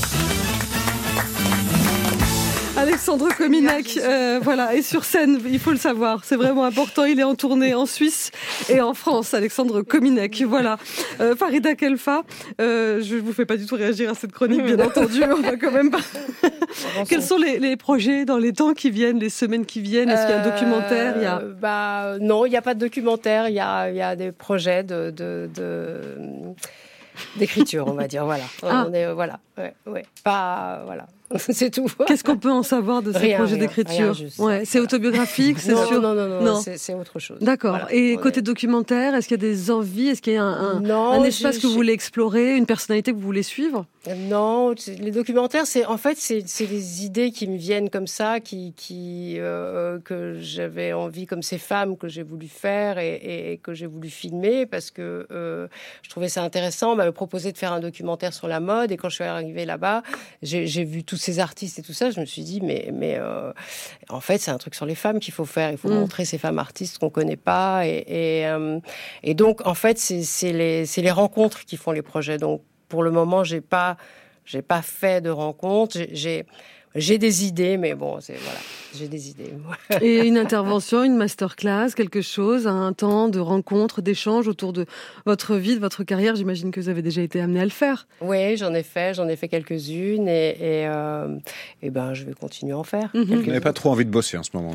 Alexandre Kominek, euh, voilà, est sur scène, il faut le savoir, c'est vraiment important. Il est en tournée en Suisse et en France, Alexandre Kominek, voilà. Euh, Farida Khelfa, euh, je vous fais pas du tout réagir à cette chronique, bien entendu, on va quand même pas. Quels sont les, les projets dans les temps qui viennent, les semaines qui viennent? Est-ce qu'il y a un documentaire? Il y a... bah, non, il n'y a pas de documentaire, il y a, il y a des projets de... de, de... d'écriture, on va dire, voilà. Ah. On est, voilà, ouais, ouais. Pas, voilà. C'est tout. Qu'est-ce qu'on peut en savoir de ces rien, projets rien, d'écriture? rien, Ouais, c'est autobiographique, c'est non, sûr. Non, non, non, non. C'est, c'est autre chose. D'accord. Voilà. Et On côté est... documentaire, est-ce qu'il y a des envies? Est-ce qu'il y a un, un, non, un espace j'ai, que vous j'ai... voulez explorer, une personnalité que vous voulez suivre? Non, les documentaires, c'est en fait c'est, c'est des idées qui me viennent comme ça, qui, qui euh, que j'avais envie, comme ces femmes que j'ai voulu faire et, et, et que j'ai voulu filmer parce que euh, je trouvais ça intéressant. On m'avait proposé de faire un documentaire sur la mode et quand je suis arrivée là-bas, j'ai, j'ai vu tous ces artistes et tout ça. Je me suis dit mais mais euh, en fait c'est un truc sur les femmes qu'il faut faire. Il faut mmh. montrer ces femmes artistes qu'on connaît pas et et, euh, et donc en fait c'est, c'est les c'est les rencontres qui font les projets. Donc pour le moment, j'ai pas, j'ai pas fait de rencontres. J'ai, j'ai, j'ai des idées, mais bon, c'est voilà, j'ai des idées. Et une intervention, une masterclass, quelque chose, un temps de rencontre, d'échange autour de votre vie, de votre carrière. J'imagine que vous avez déjà été amené à le faire. Oui, j'en ai fait, j'en ai fait quelques-unes, et et, euh, et ben, je vais continuer à en faire. Mm-hmm. Vous n'avez pas trop envie de bosser en ce moment.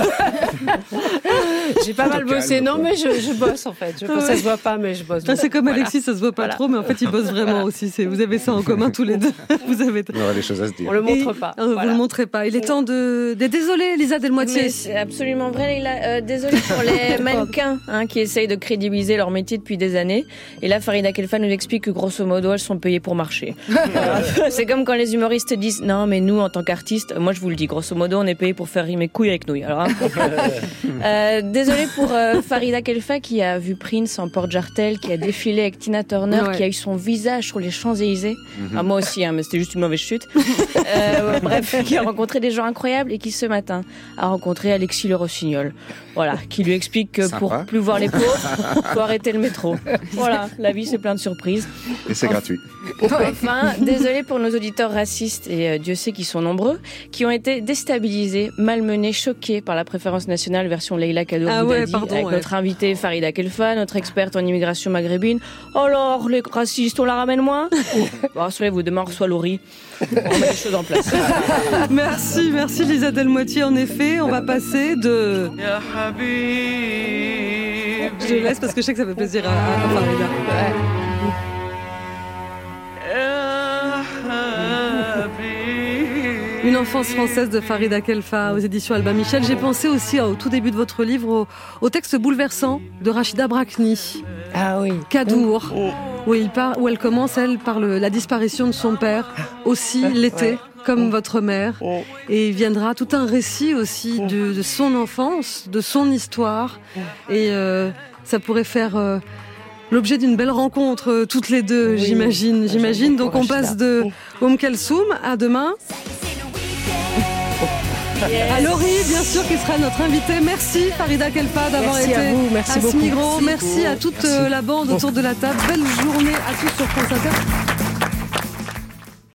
J'ai pas mal bossé, non, mais je, je bosse en fait. Je, ouais. Ça se voit pas, mais je bosse. C'est comme voilà. Alexis, ça se voit pas voilà. trop, mais en fait, il bosse vraiment voilà. aussi. C'est, vous avez ça en commun tous les deux. Vous avez. Il y aurait des choses à se dire. On le montre et, pas. Euh, voilà. Vous le montrez pas. Il est temps de. de désolé, Lisa Delmoitier. Mais c'est absolument vrai, Leïla. Euh, désolé pour les mannequins hein, qui essayent de crédibiliser leur métier depuis des années. Et là, Farida Khelfa nous explique que grosso modo, elles sont payées pour marcher. C'est comme quand les humoristes disent non, mais nous, en tant qu'artistes, moi je vous le dis, grosso modo, on est payés pour faire rimer couilles avec nouilles. Alors, hein, euh, désolé pour euh, Farida Khelfa qui a vu Prince en porte-jartel, qui a défilé avec Tina Turner, ouais. qui a eu son visage sur les Champs-Élysées. Mm-hmm. Ah, moi aussi, hein, mais c'était juste une mauvaise chute. euh, bref, qui a rencontré des gens incroyables et qui ce matin a rencontré Alexis Le Rossignol. Voilà, qui lui explique que Sympa. Pour plus voir les pauvres, faut arrêter le métro. Voilà, la vie c'est plein de surprises. Et c'est enfin, gratuit. Enfin, désolé pour nos auditeurs racistes, et euh, Dieu sait qu'ils sont nombreux, qui ont été déstabilisés, malmenés, choqués par la préférence nationale version Leïla Kado ah Boudadi, ouais, pardon, avec ouais. notre invitée Farida Khelfa, notre experte en immigration maghrébine. Alors, les racistes, on la ramène moins? Bon, rassurez-vous, demain on reçoit Laurie. On met les choses en place. Merci, merci Lisa Delmoitier. En effet, on va passer de... Je laisse parce que je sais que ça fait plaisir à, à Farida. Ouais. Une enfance française de Farida Khelfa aux éditions Albin Michel. J'ai pensé aussi au tout début de votre livre au, au texte bouleversant de Rachida Brakni. Ah oui. Kadour. Où, il part, où elle commence, elle, par le, la disparition de son père, aussi l'été. Ouais. comme votre mère. Et il viendra tout un récit aussi de, de son enfance, de son histoire. Et euh, ça pourrait faire euh, l'objet d'une belle rencontre euh, toutes les deux, oui, j'imagine. j'imagine. Donc on passe de Oum Kalsoum à demain. À Laurie, bien sûr, qui sera notre invitée. Merci Farida Khelfa d'avoir merci été à, vous, merci à ce beaucoup. micro. Merci, merci à toute merci. la bande autour de la table. Belle journée à tous sur France Inter.